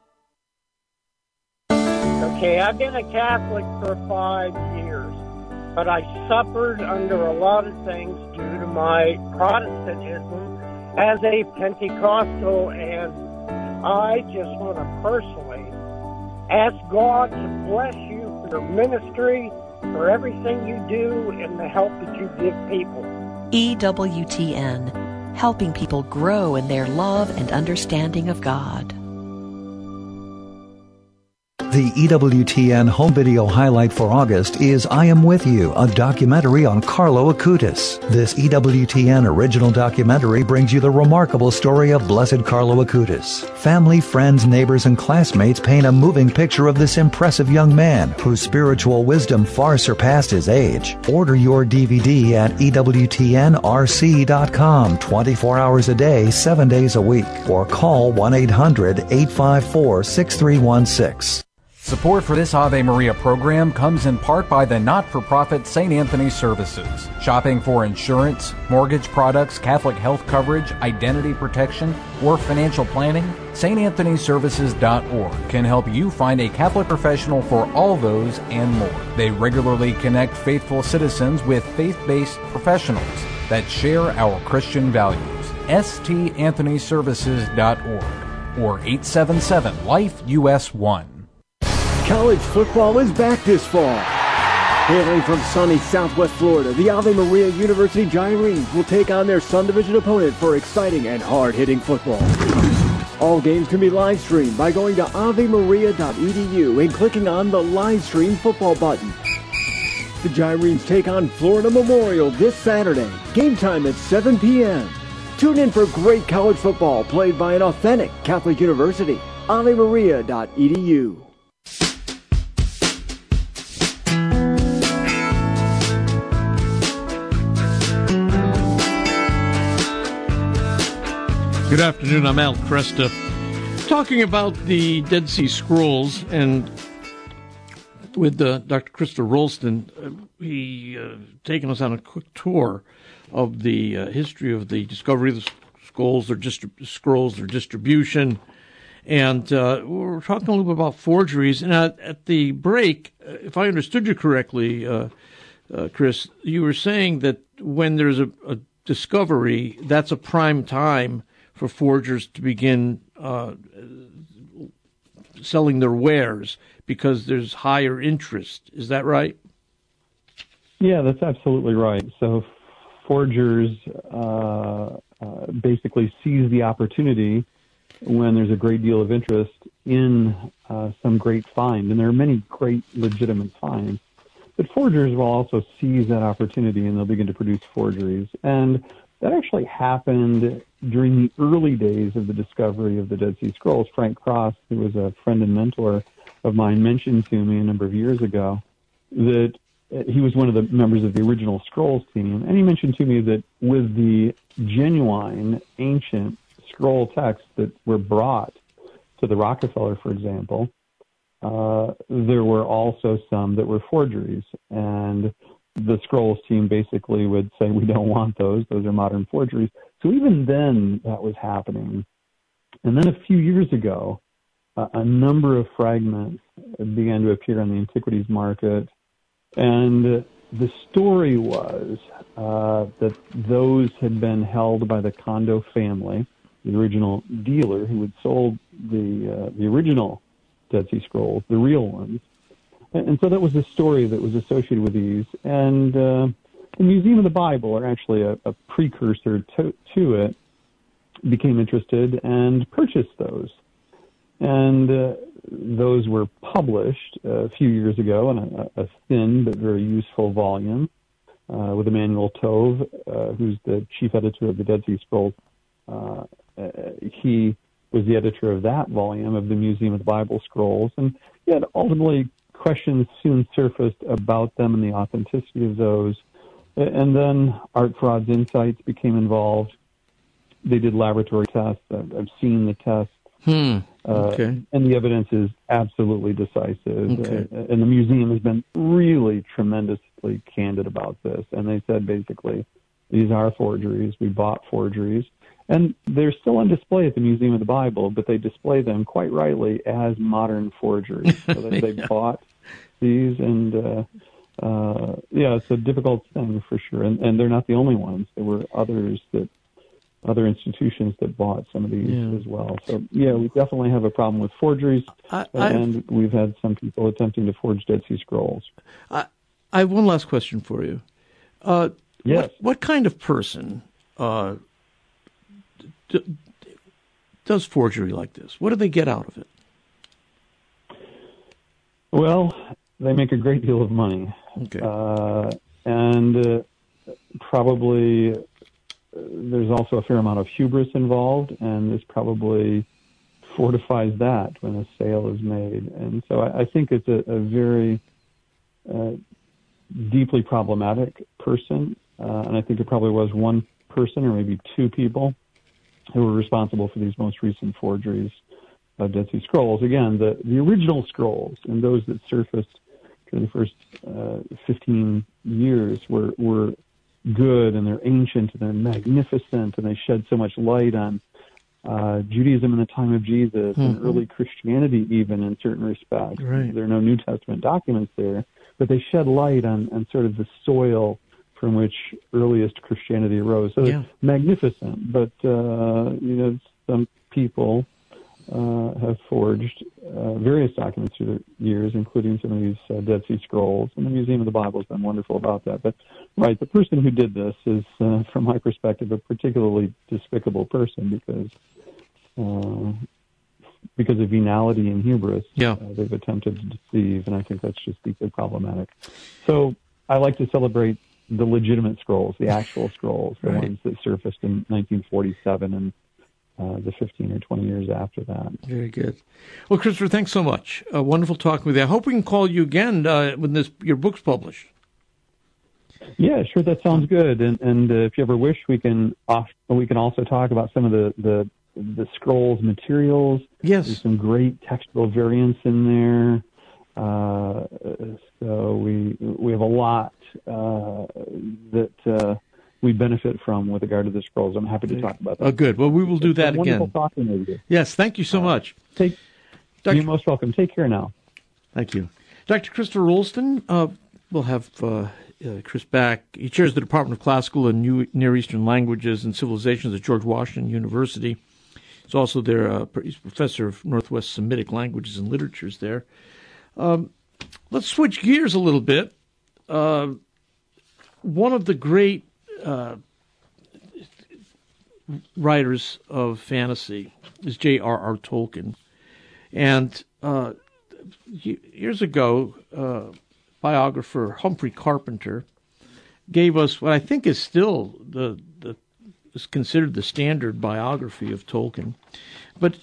Okay, I've been a Catholic for 5 years, but I suffered under a lot of things due to my Protestantism as a Pentecostal, and I just want to personally ask God to bless you for your ministry, for everything you do, and the help that you give people. EWTN, helping people grow in their love and understanding of God. The EWTN home video highlight for August is I Am With You, a documentary on Carlo Acutis. This EWTN original documentary brings you the remarkable story of Blessed Carlo Acutis. Family, friends, neighbors, and classmates paint a moving picture of this impressive young man whose spiritual wisdom far surpassed his age. Order your DVD at EWTNRC.com 24 hours a day, 7 days a week, or call 1-800-854-6316. Support for this Ave Maria program comes in part by the not-for-profit St. Anthony Services. Shopping for insurance, mortgage products, Catholic health coverage, identity protection, or financial planning? StAnthonyServices.org can help you find a Catholic professional for all those and more. They regularly connect faithful citizens with faith-based professionals that share our Christian values. StAnthonyServices.org or 877-LIFE-US1. College football is back this fall. Hailing from sunny Southwest Florida, the Ave Maria University Gyrenes will take on their Sun Division opponent for exciting and hard-hitting football. All games can be live streamed by going to avemaria.edu and clicking on the live stream football button. The Gyrenes take on Florida Memorial this Saturday. Game time at 7 p.m. Tune in for great college football played by an authentic Catholic university. avemaria.edu. Good afternoon, I'm Al Cresta, talking about the Dead Sea Scrolls, and with Dr. Christopher Rolston, he taking us on a quick tour of the history of the discovery of the scrolls, their distribution, And we're talking a little bit about forgeries. And at the break, if I understood you correctly, Chris, you were saying that when there's a discovery, that's a prime time for forgers to begin selling their wares because there's higher interest. Is that right? Yeah, that's absolutely right. So forgers basically seize the opportunity when there's a great deal of interest in some great find. And there are many great legitimate finds. But forgers will also seize that opportunity and they'll begin to produce forgeries. And that actually happened during the early days of the discovery of the Dead Sea Scrolls. Frank Cross, who was a friend and mentor of mine, mentioned to me a number of years ago that he was one of the members of the original Scrolls team. And he mentioned to me that with the genuine ancient scroll texts that were brought to the Rockefeller, for example, there were also some that were forgeries. And the Scrolls team basically would say, we don't want those. Those are modern forgeries. So even then, that was happening. And then a few years ago, a number of fragments began to appear on the antiquities market. And the story was that those had been held by the Kondo family, the original dealer who had sold the original Dead Sea Scrolls, the real ones. And so that was the story that was associated with these. And the Museum of the Bible, or actually a precursor to it, became interested and purchased those. And those were published a few years ago in a thin but very useful volume with Emmanuel Tove, who's the chief editor of the Dead Sea Scrolls. He was the editor of that volume of the Museum of the Bible Scrolls. And yet ultimately questions soon surfaced about them and the authenticity of those. And then Art Frauds Insights became involved. They did laboratory tests. I've seen the tests. Okay. And the evidence is absolutely decisive. Okay. And the museum has been really tremendously candid about this. And they said basically, these are forgeries. We bought forgeries. And they're still on display at the Museum of the Bible, but they display them quite rightly as modern forgeries. So they bought these, and it's a difficult thing for sure. And they're not the only ones. There were other institutions that bought some of these as well. So, we definitely have a problem with forgeries, and we've had some people attempting to forge Dead Sea Scrolls. I have one last question for you. Yes. What kind of person does forgery like this? What do they get out of it? Well, they make a great deal of money. Okay. And probably there's also a fair amount of hubris involved, and this probably fortifies that when a sale is made. And so I think it's a very deeply problematic person, and I think it probably was one person or maybe two people who were responsible for these most recent forgeries of Dead Sea Scrolls. Again, the original scrolls and those that surfaced during the first 15 years were good, and they're ancient, and they're magnificent, and they shed so much light on Judaism in the time of Jesus and early Christianity even in certain respects. Right. There are no New Testament documents there, but they shed light on sort of the soil from which earliest Christianity arose. So magnificent, but some people have forged various documents through the years, including some of these Dead Sea Scrolls, and the Museum of the Bible has been wonderful about that. But, right, the person who did this is, from my perspective, a particularly despicable person because of venality and hubris. They've attempted to deceive, and I think that's just deeply problematic. So I like to celebrate the legitimate scrolls, the actual scrolls, the ones that surfaced in 1947 and the 15 or 20 years after that. Very good. Well, Christopher, thanks so much. Wonderful talking with you. I hope we can call you again when your book's published. Yeah, sure. That sounds good. And if you ever wish, we can also talk about some of the scrolls materials. Yes. There's some great textual variants in there. So we have a lot that we benefit from with regard to the scrolls. I'm happy to talk about that. Oh, good. Well, we will do that again. Wonderful talking with you. Yes, thank you so much. You're most welcome. Take care now. Thank you. Dr. Christopher Rolston, we'll have Chris back. He chairs the Department of Classical and Near Eastern Languages and Civilizations at George Washington University. He's also there. He's professor of Northwest Semitic Languages and Literatures there. Let's switch gears a little bit. One of the great writers of fantasy is J.R.R. Tolkien. And years ago, biographer Humphrey Carpenter gave us what I think is still is considered the standard biography of Tolkien. But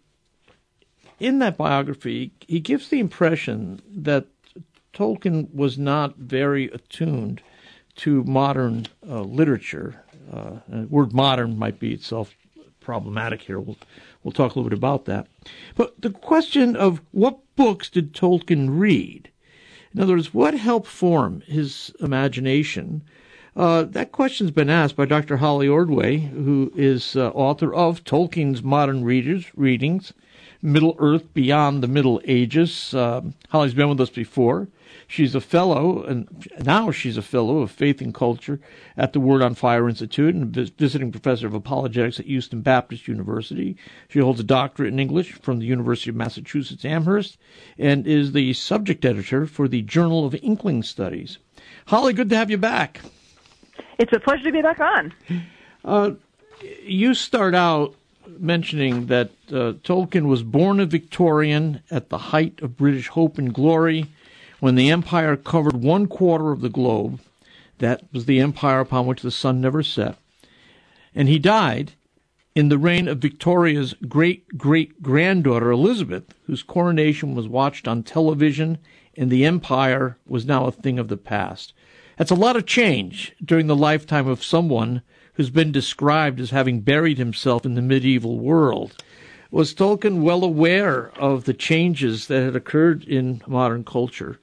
in that biography, he gives the impression that Tolkien was not very attuned to modern literature. The word modern might be itself problematic here. We'll talk a little bit about that. But the question of what books did Tolkien read? In other words, what helped form his imagination? That question's been asked by Dr. Holly Ordway, who is author of Tolkien's Modern Readings, Middle-earth Beyond the Middle Ages. Holly's been with us before. She's a fellow, and now she's a fellow of Faith and Culture at the Word on Fire Institute and visiting professor of apologetics at Houston Baptist University. She holds a doctorate in English from the University of Massachusetts Amherst and is the subject editor for the Journal of Inkling Studies. Holly, good to have you back. It's a pleasure to be back on. You start out mentioning that Tolkien was born a Victorian at the height of British hope and glory, when the empire covered 1/4 of the globe. That was the empire upon which the sun never set. And he died in the reign of Victoria's great-great-granddaughter Elizabeth, whose coronation was watched on television, and the empire was now a thing of the past. That's a lot of change during the lifetime of someone who's been described as having buried himself in the medieval world. Was Tolkien well aware of the changes that had occurred in modern culture?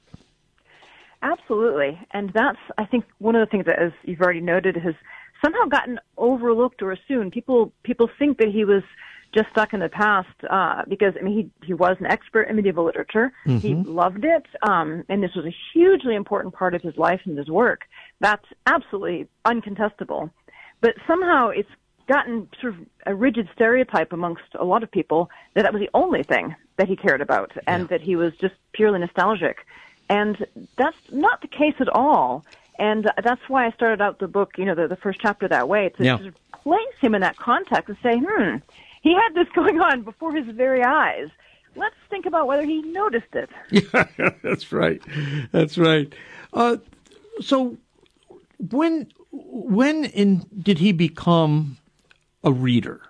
Absolutely. And that's, I think, one of the things that, as you've already noted, has somehow gotten overlooked or assumed. People think that he was just stuck in the past because, I mean, he was an expert in medieval literature. Mm-hmm. He loved it, and this was a hugely important part of his life and his work. That's absolutely uncontestable. But somehow it's gotten sort of a rigid stereotype amongst a lot of people that was the only thing that he cared about and that he was just purely nostalgic. And that's not the case at all. And that's why I started out the book, the first chapter that way, to sort of place him in that context and say, he had this going on before his very eyes. Let's think about whether he noticed it. Yeah, that's right. That's right. So when did he become a reader?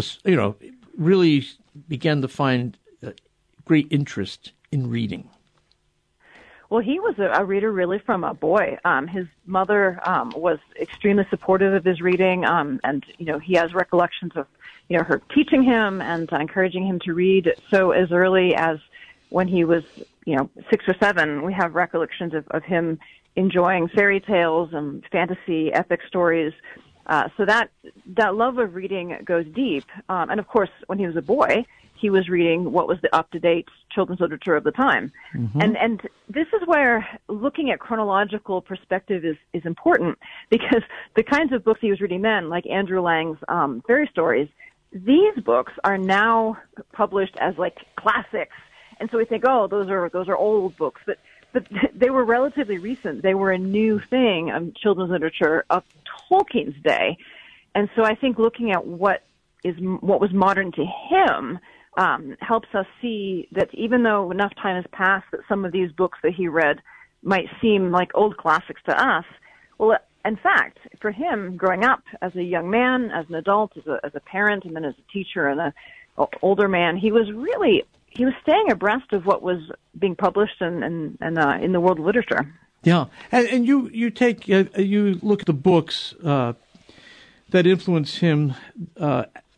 Really began to find great interest in reading? Well, he was a reader really from a boy. His mother was extremely supportive of his reading, and he has recollections of her teaching him and encouraging him to read. So as early as when he was 6 or 7, we have recollections of him enjoying fairy tales and fantasy epic stories. So that love of reading goes deep. And of course, when he was a boy, he was reading what was the up-to-date children's literature of the time. Mm-hmm. And this is where looking at chronological perspective is important, because the kinds of books he was reading then, like Andrew Lang's fairy stories, these books are now published as like classics. And so we think, those are old books, but they were relatively recent. They were a new thing in children's literature of Tolkien's day. And so I think looking at what was modern to him helps us see that even though enough time has passed that some of these books that he read might seem like old classics to us, well, in fact, for him, growing up as a young man, as an adult, as a parent, and then as a teacher and an older man, he was staying abreast of what was being published and in the world of literature. Yeah, and you look at the books that influenced him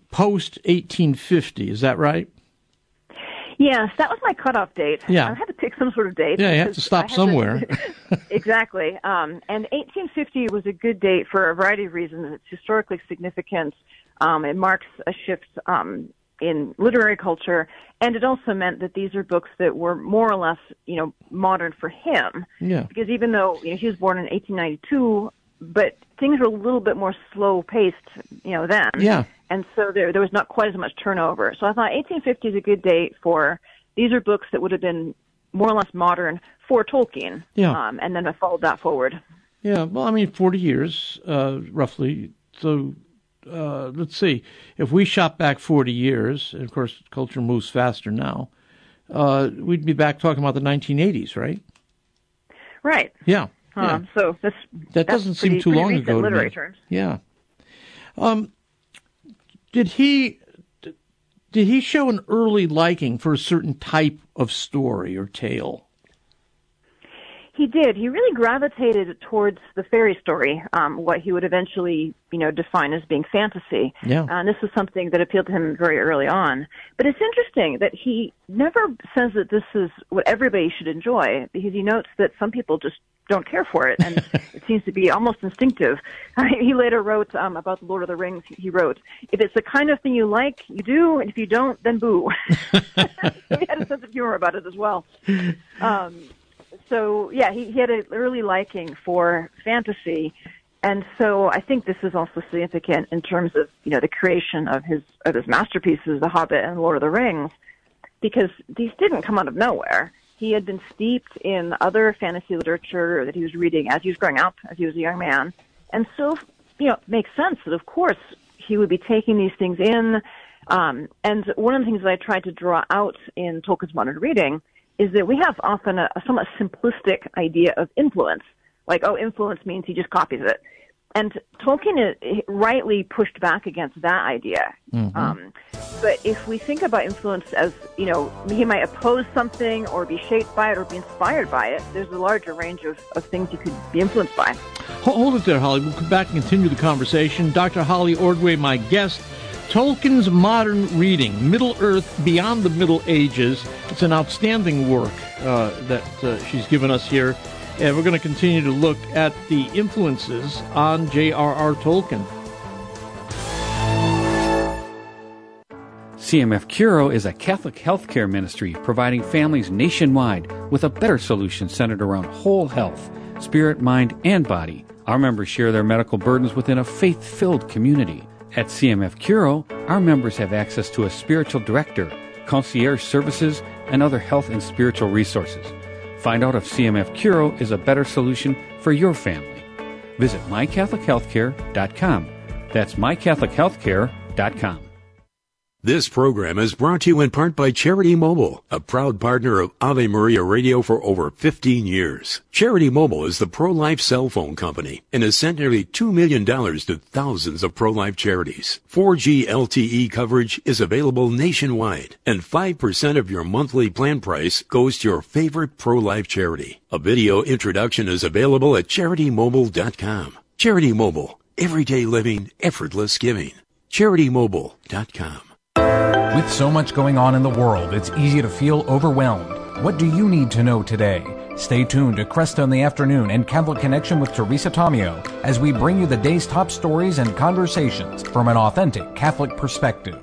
post 1850. Is that right? Yes, that was my cutoff date. Yeah. I had to pick some sort of date. Yeah, you have to stop somewhere. Exactly. And 1850 was a good date for a variety of reasons. It's historically significant. It marks a shift in literary culture, and it also meant that these are books that were more or less, modern for him. Yeah. Because even though he was born in 1892, but things were a little bit more slow-paced, then. Yeah. And so there was not quite as much turnover. So I thought 1850 is a good date for, these are books that would have been more or less modern for Tolkien. Yeah. And then I followed that forward. Yeah, well, 40 years, roughly. So let's see. If we shot back 40 years, and of course culture moves faster now, we'd be back talking about the 1980s, right? Right. Yeah. Yeah. So that doesn't seem too long ago to me. Terms. Yeah. Did he show an early liking for a certain type of story or tale? He did. He really gravitated towards the fairy story, what he would eventually, define as being fantasy. Yeah. And this was something that appealed to him very early on. But it's interesting that he never says that this is what everybody should enjoy, because he notes that some people just don't care for it, and it seems to be almost instinctive. He later wrote about the Lord of the Rings. He wrote, "If it's the kind of thing you like, you do, and if you don't, then boo." He had a sense of humor about it as well. So, yeah, he had an early liking for fantasy, and so I think this is also significant in terms of, the creation of his masterpieces, The Hobbit and Lord of the Rings, because these didn't come out of nowhere. He had been steeped in other fantasy literature that he was reading as he was growing up, as he was a young man, and so, it makes sense that, of course, he would be taking these things in, and one of the things that I tried to draw out in Tolkien's modern reading is that we have often a somewhat simplistic idea of influence. Like, influence means he just copies it. And Tolkien rightly pushed back against that idea. Mm-hmm. But if we think about influence as, he might oppose something or be shaped by it or be inspired by it, there's a larger range of things you could be influenced by. Hold it there, Holly. We'll come back and continue the conversation. Dr. Holly Ordway, my guest. Tolkien's modern reading, Middle-earth Beyond the Middle Ages. It's an outstanding work that she's given us here. And we're going to continue to look at the influences on J.R.R. Tolkien. CMF Curo is a Catholic healthcare ministry providing families nationwide with a better solution centered around whole health, spirit, mind, and body. Our members share their medical burdens within a faith-filled community. At CMF Curo, our members have access to a spiritual director, concierge services, and other health and spiritual resources. Find out if CMF Curo is a better solution for your family. Visit mycatholichealthcare.com. That's mycatholichealthcare.com. This program is brought to you in part by Charity Mobile, a proud partner of Ave Maria Radio for over 15 years. Charity Mobile is the pro-life cell phone company and has sent nearly $2 million to thousands of pro-life charities. 4G LTE coverage is available nationwide, and 5% of your monthly plan price goes to your favorite pro-life charity. A video introduction is available at CharityMobile.com. Charity Mobile, everyday living, effortless giving. CharityMobile.com. With so much going on in the world, it's easy to feel overwhelmed. What do you need to know today? Stay tuned to Cresta in the Afternoon and Catholic Connection with Teresa Tomeo as we bring you the day's top stories and conversations from an authentic Catholic perspective.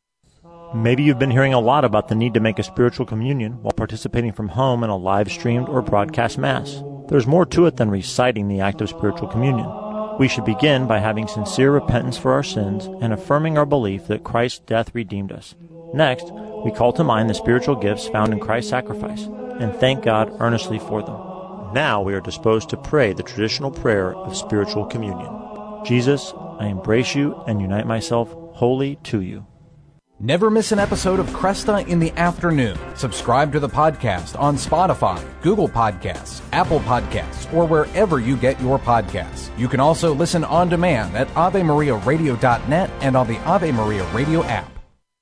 Maybe you've been hearing a lot about the need to make a spiritual communion while participating from home in a live-streamed or broadcast Mass. There's more to it than reciting the act of spiritual communion. We should begin by having sincere repentance for our sins and affirming our belief that Christ's death redeemed us. Next, we call to mind the spiritual gifts found in Christ's sacrifice and thank God earnestly for them. Now we are disposed to pray the traditional prayer of spiritual communion. Jesus, I embrace you and unite myself wholly to you. Never miss an episode of Cresta in the Afternoon. Subscribe to the podcast on Spotify, Google Podcasts, Apple Podcasts, or wherever you get your podcasts. You can also listen on demand at AveMariaRadio.net and on the Ave Maria Radio app.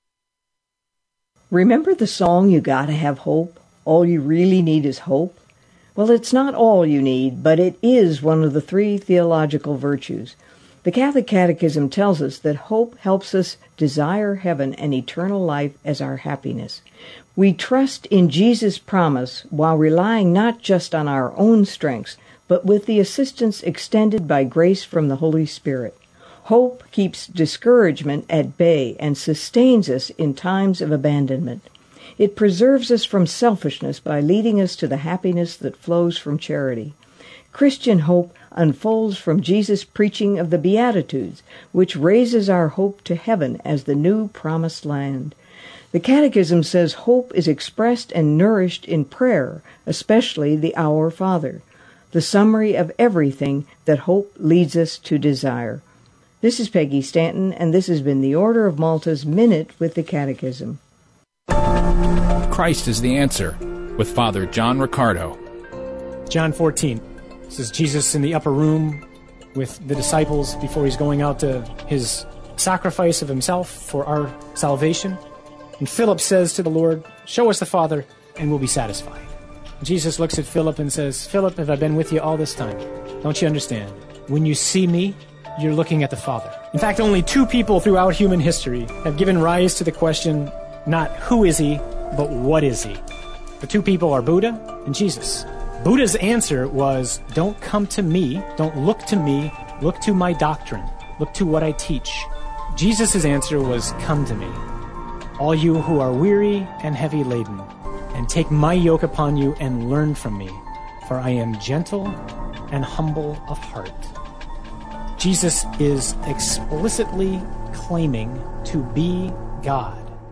Remember the song, You Gotta Have Hope? All you really need is hope? Well, it's not all you need, but it is one of the 3 theological virtues. The Catholic Catechism tells us that hope helps us desire heaven and eternal life as our happiness. We trust in Jesus' promise while relying not just on our own strengths, but with the assistance extended by grace from the Holy Spirit. Hope keeps discouragement at bay and sustains us in times of abandonment. It preserves us from selfishness by leading us to the happiness that flows from charity. Christian hope unfolds from Jesus' preaching of the Beatitudes, which raises our hope to heaven as the new promised land. The Catechism says hope is expressed and nourished in prayer, especially the Our Father, the summary of everything that hope leads us to desire. This is Peggy Stanton, and this has been the Order of Malta's Minute with the Catechism. Christ is the Answer, with Father John Riccardo. John 14. This is Jesus in the upper room with the disciples before he's going out to his sacrifice of himself for our salvation. And Philip says to the Lord, "Show us the Father, and we'll be satisfied." Jesus looks at Philip and says, "Philip, have I been with you all this time? Don't you understand? When you see me, you're looking at the Father." In fact, only two people throughout human history have given rise to the question, not who is he, but what is he? The two people are Buddha and Jesus. Buddha's answer was, don't come to me, don't look to me, look to my doctrine, look to what I teach. Jesus' answer was, come to me, all you who are weary and heavy laden, and take my yoke upon you and learn from me, for I am gentle and humble of heart. Jesus is explicitly claiming to be God.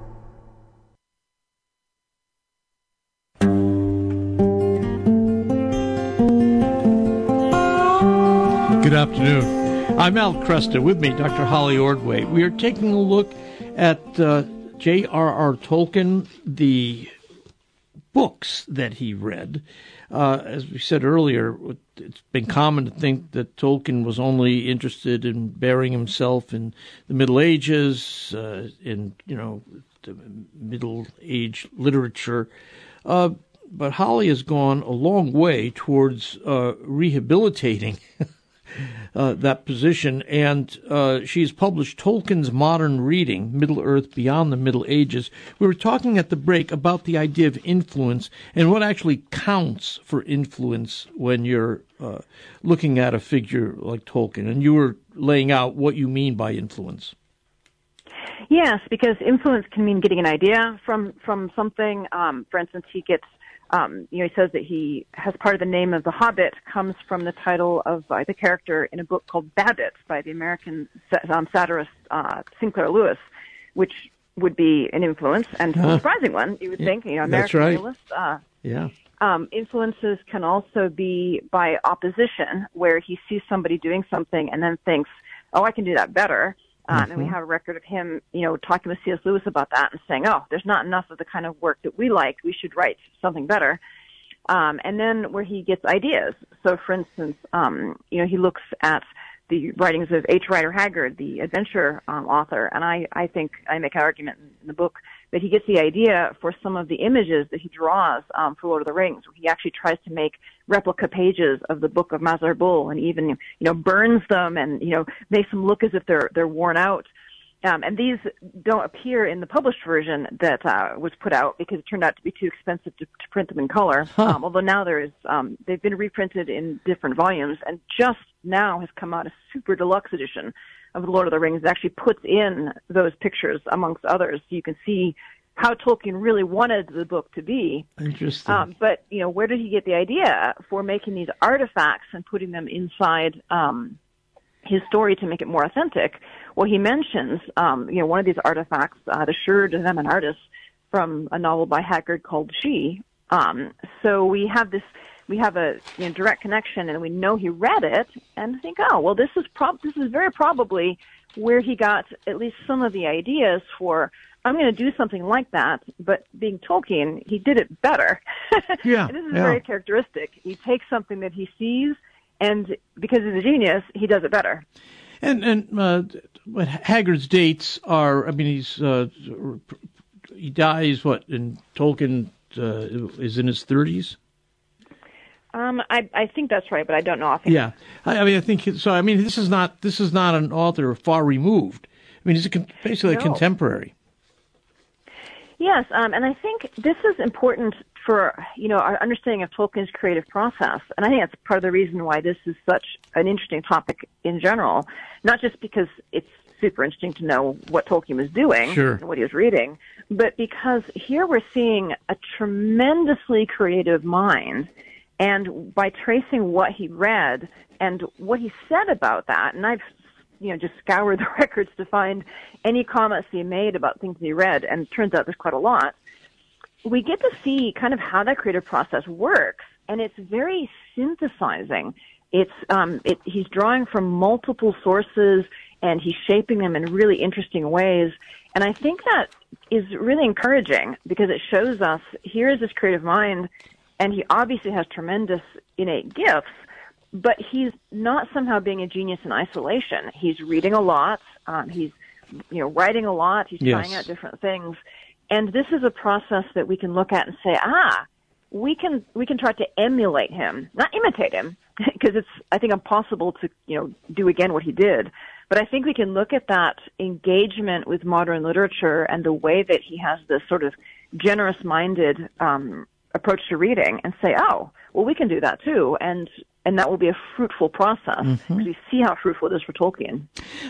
Good afternoon. I'm Al Cresta. With me, Dr. Holly Ordway. We are taking a look at J.R.R. Tolkien, the books that he read. As we said earlier, it's been common to think that Tolkien was only interested in burying himself in the Middle Ages, in the Middle Age literature. But Holly has gone a long way towards rehabilitating that position, and she's published Tolkien's Modern Reading, Middle-earth Beyond the Middle Ages. We were talking at the break about the idea of influence and what actually counts for influence when you're looking at a figure like Tolkien, and you were laying out what you mean by influence. Yes, because influence can mean getting an idea from something. For instance, he gets he says that he has part of the name of The Hobbit comes from the title of the character in a book called Babbitt by the American satirist Sinclair Lewis, which would be an influence, and a surprising one, you would think. American that's right. realist. Influences can also be by opposition, where he sees somebody doing something and then thinks, oh, I can do that better. And we have a record of him, talking with C.S. Lewis about that and saying, oh, there's not enough of the kind of work that we like. We should write something better. And then where he gets ideas. So, for instance, he looks at the writings of H. Rider Haggard, the adventure author, and I think I make an argument in the book that he gets the idea for some of the images that he draws for Lord of the Rings. He actually tries to make replica pages of the Book of Mazarbul, and even burns them and makes them look as if they're worn out. And these don't appear in the published version that was put out because it turned out to be too expensive to print them in color. Although now they've been reprinted in different volumes, and just now has come out a super deluxe edition of The Lord of the Rings that actually puts in those pictures amongst others, so you can see how Tolkien really wanted the book to be. Interesting. But where did he get the idea for making these artifacts and putting them inside his story to make it more authentic? Well, he mentions, one of these artifacts, the Shur de Zemen from a novel by Haggard called She. So we have a direct connection, and we know he read it, and think, oh, well, this is very probably where he got at least some of the ideas for, I'm going to do something like that, but being Tolkien, he did it better. Yeah. And this is very characteristic. He takes something that he sees, and because he's a genius, he does it better. And Haggard's dates are, he dies, in Tolkien is in his 30s? I think that's right, but I don't know offhand. Yeah, I think so. I mean, this is not an author far removed. I mean, he's basically a contemporary. Yes, and I think this is important for our understanding of Tolkien's creative process, and I think that's part of the reason why this is such an interesting topic in general. Not just because it's super interesting to know what Tolkien was doing and what he was reading, but because here we're seeing a tremendously creative mind. And by tracing what he read and what he said about that, and I've just scoured the records to find any comments he made about things he read, and it turns out there's quite a lot, we get to see kind of how that creative process works, and it's very synthesizing. He's drawing from multiple sources, and he's shaping them in really interesting ways. And I think that is really encouraging because it shows us here is this creative mind. And he obviously has tremendous innate gifts, but he's not somehow being a genius in isolation. He's reading a lot. He's, writing a lot. He's trying out different things. And this is a process that we can look at and say, we can try to emulate him, not imitate him, because it's, I think, impossible to, do again what he did. But I think we can look at that engagement with modern literature and the way that he has this sort of generous-minded, approach to reading and say, we can do that too, and that will be a fruitful process because we see how fruitful it is for Tolkien.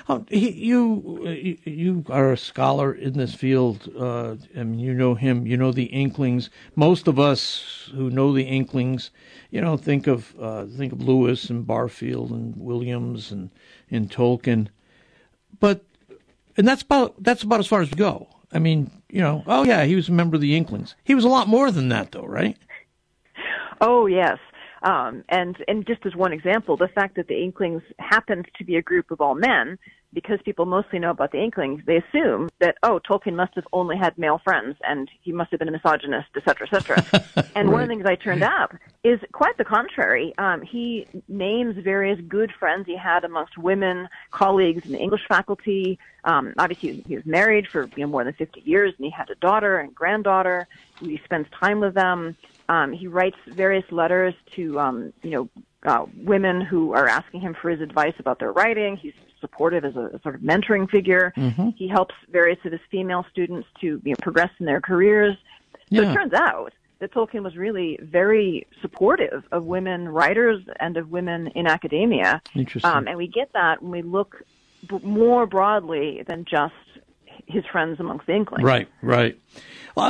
You are a scholar in this field. You know him. You know the Inklings. Most of us who know the Inklings, think of Lewis and Barfield and Williams and Tolkien, and that's about as far as we go. I mean, he was a member of the Inklings. He was a lot more than that, though, right? Oh, yes. And just as one example, the fact that the Inklings happened to be a group of all men, because people mostly know about the Inklings, they assume that, Tolkien must have only had male friends, and he must have been a misogynist, et cetera, et cetera. And one of the things I turned up is quite the contrary. He names various good friends he had amongst women, colleagues in the English faculty. Obviously, he was married for more than 50 years, and he had a daughter and granddaughter. He spends time with them. He writes various letters to, women who are asking him for his advice about their writing. He's supportive as a sort of mentoring figure. He helps various of his female students to progress in their careers. So it turns out that Tolkien was really very supportive of women writers and of women in academia. Interesting. And we get that when we look more broadly than just his friends amongst the Inklings. Right. Well,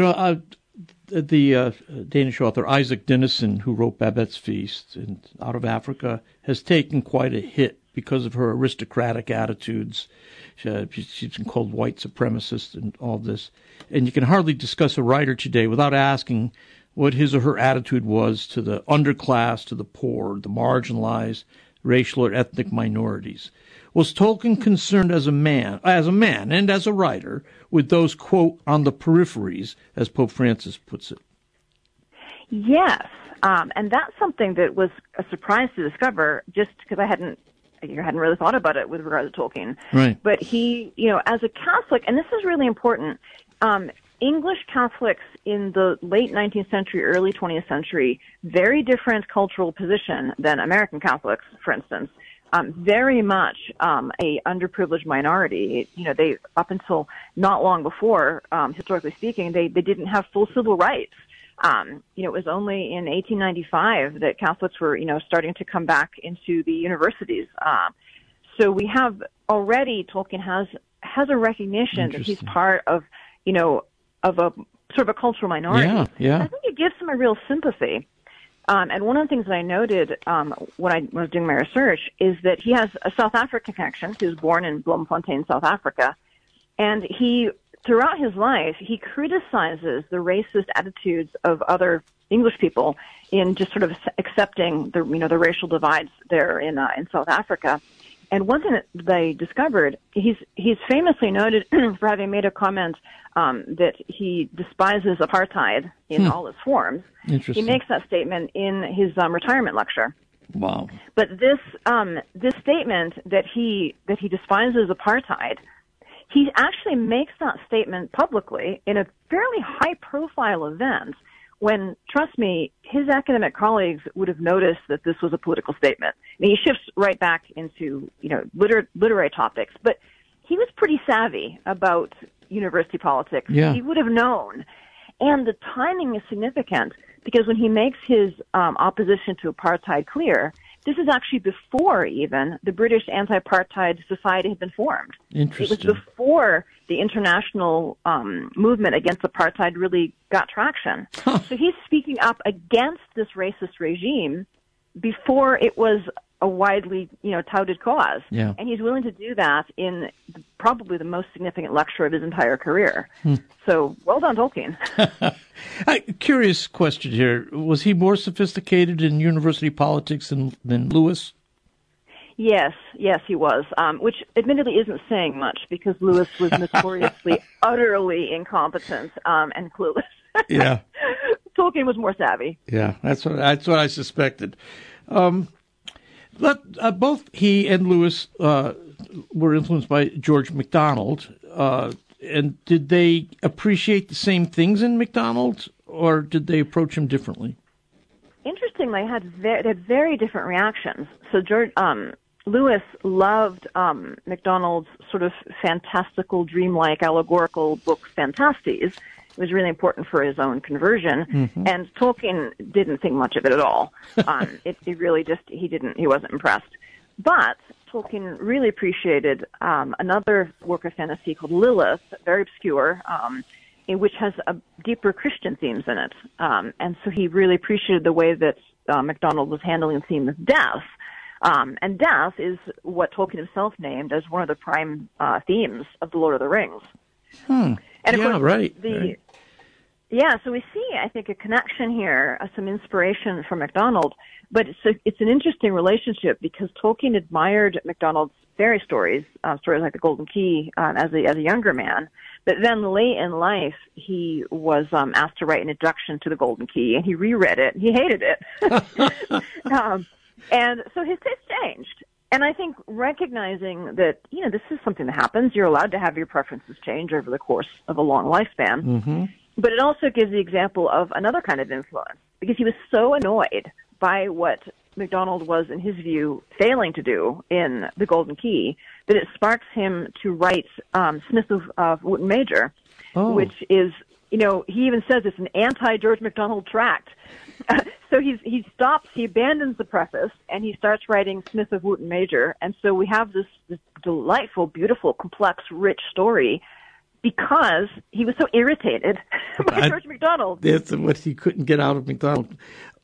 the Danish author Isaac Dinesen, who wrote Babette's Feast and Out of Africa, has taken quite a hit because of her aristocratic attitudes. She's been called white supremacist and all this. And you can hardly discuss a writer today without asking what his or her attitude was to the underclass, to the poor, the marginalized, racial or ethnic minorities. Was Tolkien concerned as a man, and as a writer, with those, quote, on the peripheries, as Pope Francis puts it? Yes, and that's something that was a surprise to discover, just because I hadn't really thought about it with regard to Tolkien. Right. But he, as a Catholic, and this is really important, English Catholics in the late 19th century, early 20th century, very different cultural position than American Catholics, for instance. Very much a underprivileged minority. They, up until not long before, historically speaking, they didn't have full civil rights. It was only in 1895 that Catholics were, starting to come back into the universities. So we have already, Tolkien has a recognition that he's part of, of a sort of a cultural minority. Yeah. I think it gives him a real sympathy. And one of the things that I noted when I was doing my research is that he has a South African connection. He was born in Bloemfontein, South Africa. And throughout his life, he criticizes the racist attitudes of other English people in just sort of accepting the racial divides there in South Africa. And one thing that they discovered, he's famously noted for having made a comment that he despises apartheid in all its forms. He makes that statement in his retirement lecture. Wow! But this statement that he despises apartheid, he actually makes that statement publicly in a fairly high-profile event when, trust me, his academic colleagues would have noticed that this was a political statement. I mean, he shifts right back into, literary topics, but he was pretty savvy about university politics. Yeah. He would have known. And the timing is significant because when he makes his opposition to apartheid clear, this is actually before even the British Anti-Apartheid Society had been formed. Interesting. It was before the international movement against apartheid really got traction. So he's speaking up against this racist regime before it was a widely, touted cause. Yeah. And he's willing to do that in probably the most significant lecture of his entire career. So well done, Tolkien. Curious question here. Was he more sophisticated in university politics than Lewis? Yes, he was, which admittedly isn't saying much because Lewis was notoriously utterly incompetent and clueless. Yeah. Tolkien was more savvy. Yeah, that's what I suspected. Both he and Lewis were influenced by George MacDonald. And did they appreciate the same things in MacDonald, or did they approach him differently? Interestingly, they had very different reactions. So Lewis loved MacDonald's sort of fantastical, dreamlike, allegorical book, Phantastes. It was really important for his own conversion, and Tolkien didn't think much of it at all. He wasn't impressed. But Tolkien really appreciated another work of fantasy called Lilith, very obscure, which has deeper Christian themes in it. And so he really appreciated the way that MacDonald was handling the theme of death. And death is what Tolkien himself named as one of the prime themes of The Lord of the Rings. And of course, right. Yeah, so we see, I think, a connection here, some inspiration from MacDonald, but it's an interesting relationship because Tolkien admired MacDonald's fairy stories, stories like The Golden Key, as a younger man. But then late in life, he was asked to write an introduction to The Golden Key, and he reread it, and he hated it. And so his taste changed. And I think recognizing that, this is something that happens, you're allowed to have your preferences change over the course of a long lifespan. But it also gives the example of another kind of influence, because he was so annoyed by what MacDonald was, in his view, failing to do in The Golden Key, that it sparks him to write Smith of Wootton Major, which is, he even says it's an anti-George MacDonald tract. So he abandons the preface, and he starts writing Smith of Wootton Major, and so we have this delightful, beautiful, complex, rich story because he was so irritated by George MacDonald. That's what he couldn't get out of MacDonald.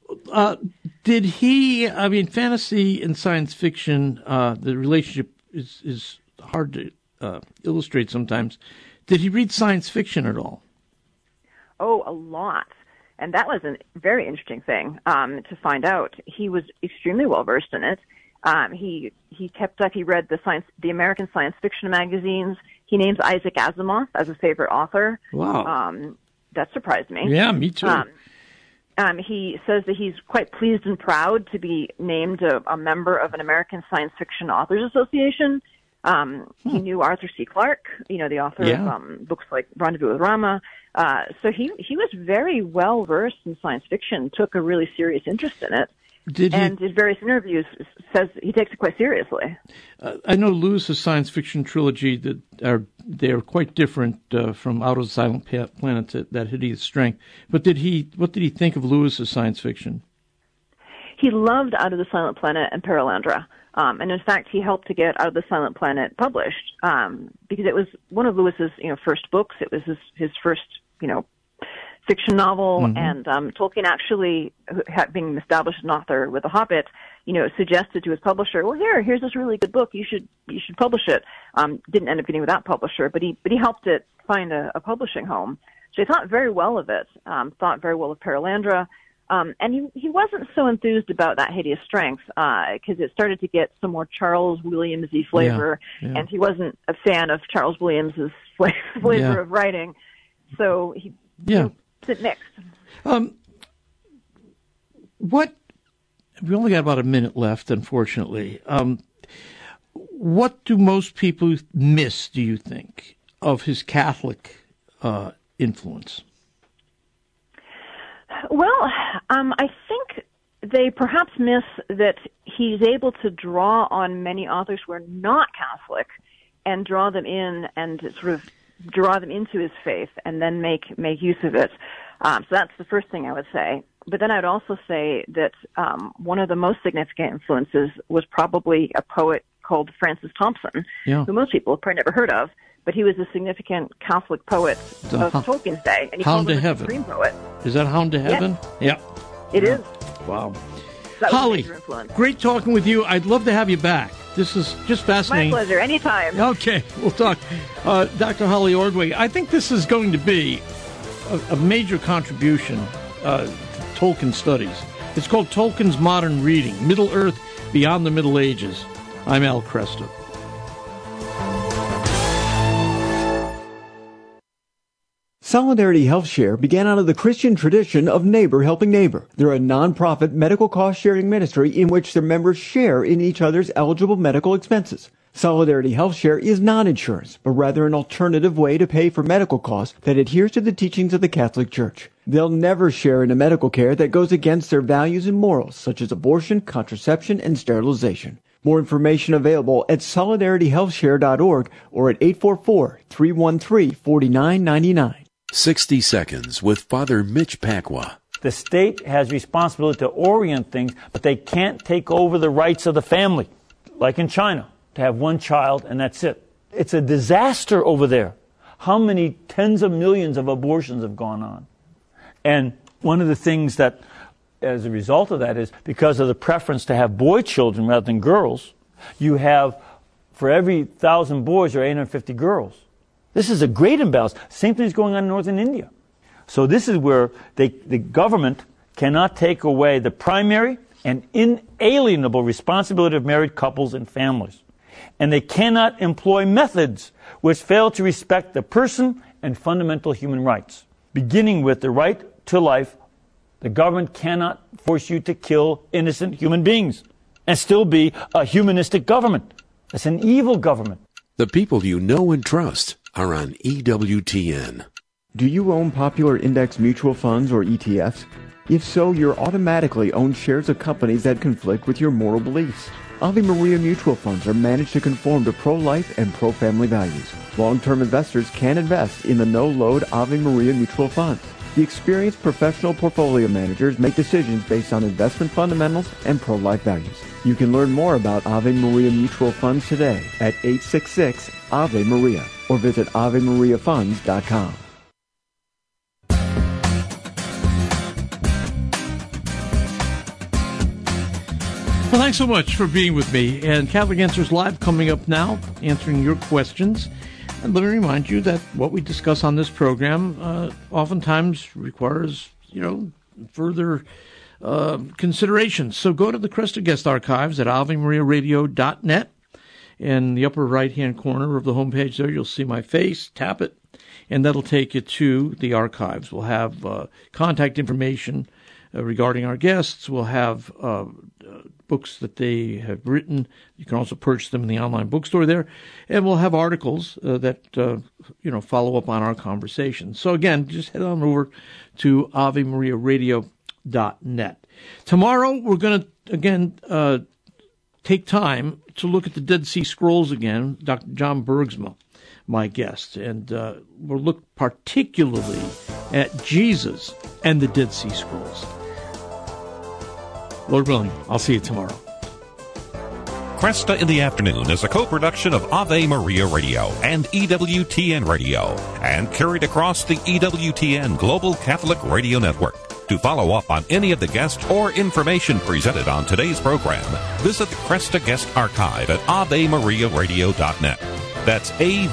Fantasy and science fiction, the relationship is hard to illustrate sometimes. Did he read science fiction at all? Oh, a lot. And that was a very interesting thing to find out. He was extremely well versed in it. He kept up. He read the American science fiction magazines. He names Isaac Asimov as a favorite author. Wow, that surprised me. Yeah, me too. He says that he's quite pleased and proud to be named a member of an American Science Fiction Authors Association. He knew Arthur C. Clarke, the author of books like Rendezvous with Rama. So he was very well versed in science fiction, took a really serious interest in it. In various interviews says he takes it quite seriously. I know Lewis's science fiction trilogy they're quite different from Out of the Silent Planet, That Hideous Strength. But what did he think of Lewis's science fiction? He loved Out of the Silent Planet and Perelandra. And in fact, he helped to get Out of the Silent Planet published because it was one of Lewis's first books. It was his first fiction novel, and Tolkien actually, being established an author with The Hobbit, suggested to his publisher, "Well, here's this really good book. You should publish it." Didn't end up getting with that publisher, but he helped it find a publishing home. So he thought very well of it. Thought very well of Perelandra. And he wasn't so enthused about That Hideous Strength because it started to get some more Charles Williams-y flavor, and he wasn't a fan of Charles Williams' flavor of writing. So he sit next. We only got about a minute left, unfortunately. What do most people miss, do you think, of his Catholic influence? Well, I think they perhaps miss that he's able to draw on many authors who are not Catholic and draw them in and sort of draw them into his faith and then make use of it. So that's the first thing I would say. But then I would also say that one of the most significant influences was probably a poet called Francis Thompson, who most people have probably never heard of, but he was a significant Catholic poet of Tolkien's day, and he called him a supreme poet. Is that Hound to Heaven? Yeah. It is. Wow. Holly, great talking with you. I'd love to have you back. This is just fascinating. My pleasure. Anytime. Okay, we'll talk. Dr. Holly Ordway, I think this is going to be a major contribution to Tolkien studies. It's called Tolkien's Modern Reading, Middle-earth Beyond the Middle Ages. I'm Al Kresta. Solidarity Health Share began out of the Christian tradition of neighbor helping neighbor. They're a non-profit medical cost-sharing ministry in which their members share in each other's eligible medical expenses. Solidarity Health Share is not insurance, but rather an alternative way to pay for medical costs that adheres to the teachings of the Catholic Church. They'll never share in a medical care that goes against their values and morals, such as abortion, contraception, and sterilization. More information available at solidarityhealthshare.org or at 844-313-4999. 60 Seconds with Father Mitch Pacwa. The state has responsibility to orient things, but they can't take over the rights of the family, like in China, to have one child and that's it. It's a disaster over there. How many tens of millions of abortions have gone on? And one of the things that, as a result of that, is because of the preference to have boy children rather than girls, you have, for every 1,000 boys, there are 850 girls. This is a great imbalance. Same thing is going on in northern India. So this is where the government cannot take away the primary and inalienable responsibility of married couples and families. And they cannot employ methods which fail to respect the person and fundamental human rights. Beginning with the right to life, the government cannot force you to kill innocent human beings and still be a humanistic government. It's an evil government. The people you know and trust are on EWTN. Do you own popular index mutual funds or ETFs? If so, you're automatically own shares of companies that conflict with your moral beliefs. Ave Maria mutual funds are managed to conform to pro-life and pro-family values. Long-term investors can invest in the no-load Ave Maria mutual funds. The experienced professional portfolio managers make decisions based on investment fundamentals and pro-life values. You can learn more about Ave Maria mutual funds today at 866-AVE-MARIA or visit AveMariaFunds.com. Well, thanks so much for being with me. And Catholic Answers Live coming up now, answering your questions. And let me remind you that what we discuss on this program oftentimes requires, further consideration. So go to the Cresta Guest Archives at AveMariaRadio.net. In the upper right-hand corner of the homepage there, you'll see my face. Tap it, and that'll take you to the archives. We'll have contact information regarding our guests. We'll have books that they have written. You can also purchase them in the online bookstore there. And we'll have articles that, follow up on our conversation. So again, just head on over to AveMariaRadio.net. Tomorrow, we're going to, again, take time to look at the Dead Sea Scrolls again. Dr. John Bergsma, my guest. And we'll look particularly at Jesus and the Dead Sea Scrolls. Lord willing, I'll see you tomorrow. Cresta in the Afternoon is a co-production of Ave Maria Radio and EWTN Radio and carried across the EWTN Global Catholic Radio Network. To follow up on any of the guests or information presented on today's program, visit the Cresta Guest Archive at AveMariaRadio.net. That's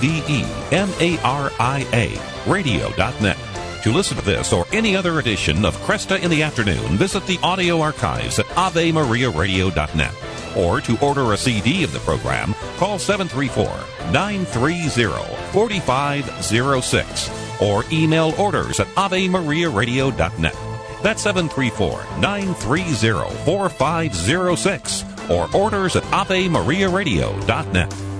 AveMaria Radio.net. To listen to this or any other edition of Cresta in the Afternoon, visit the audio archives at AveMariaRadio.net. Or to order a CD of the program, call 734-930-4506 or email orders at AveMariaRadio.net. That's 734-930-4506 or orders at AveMariaRadio.net.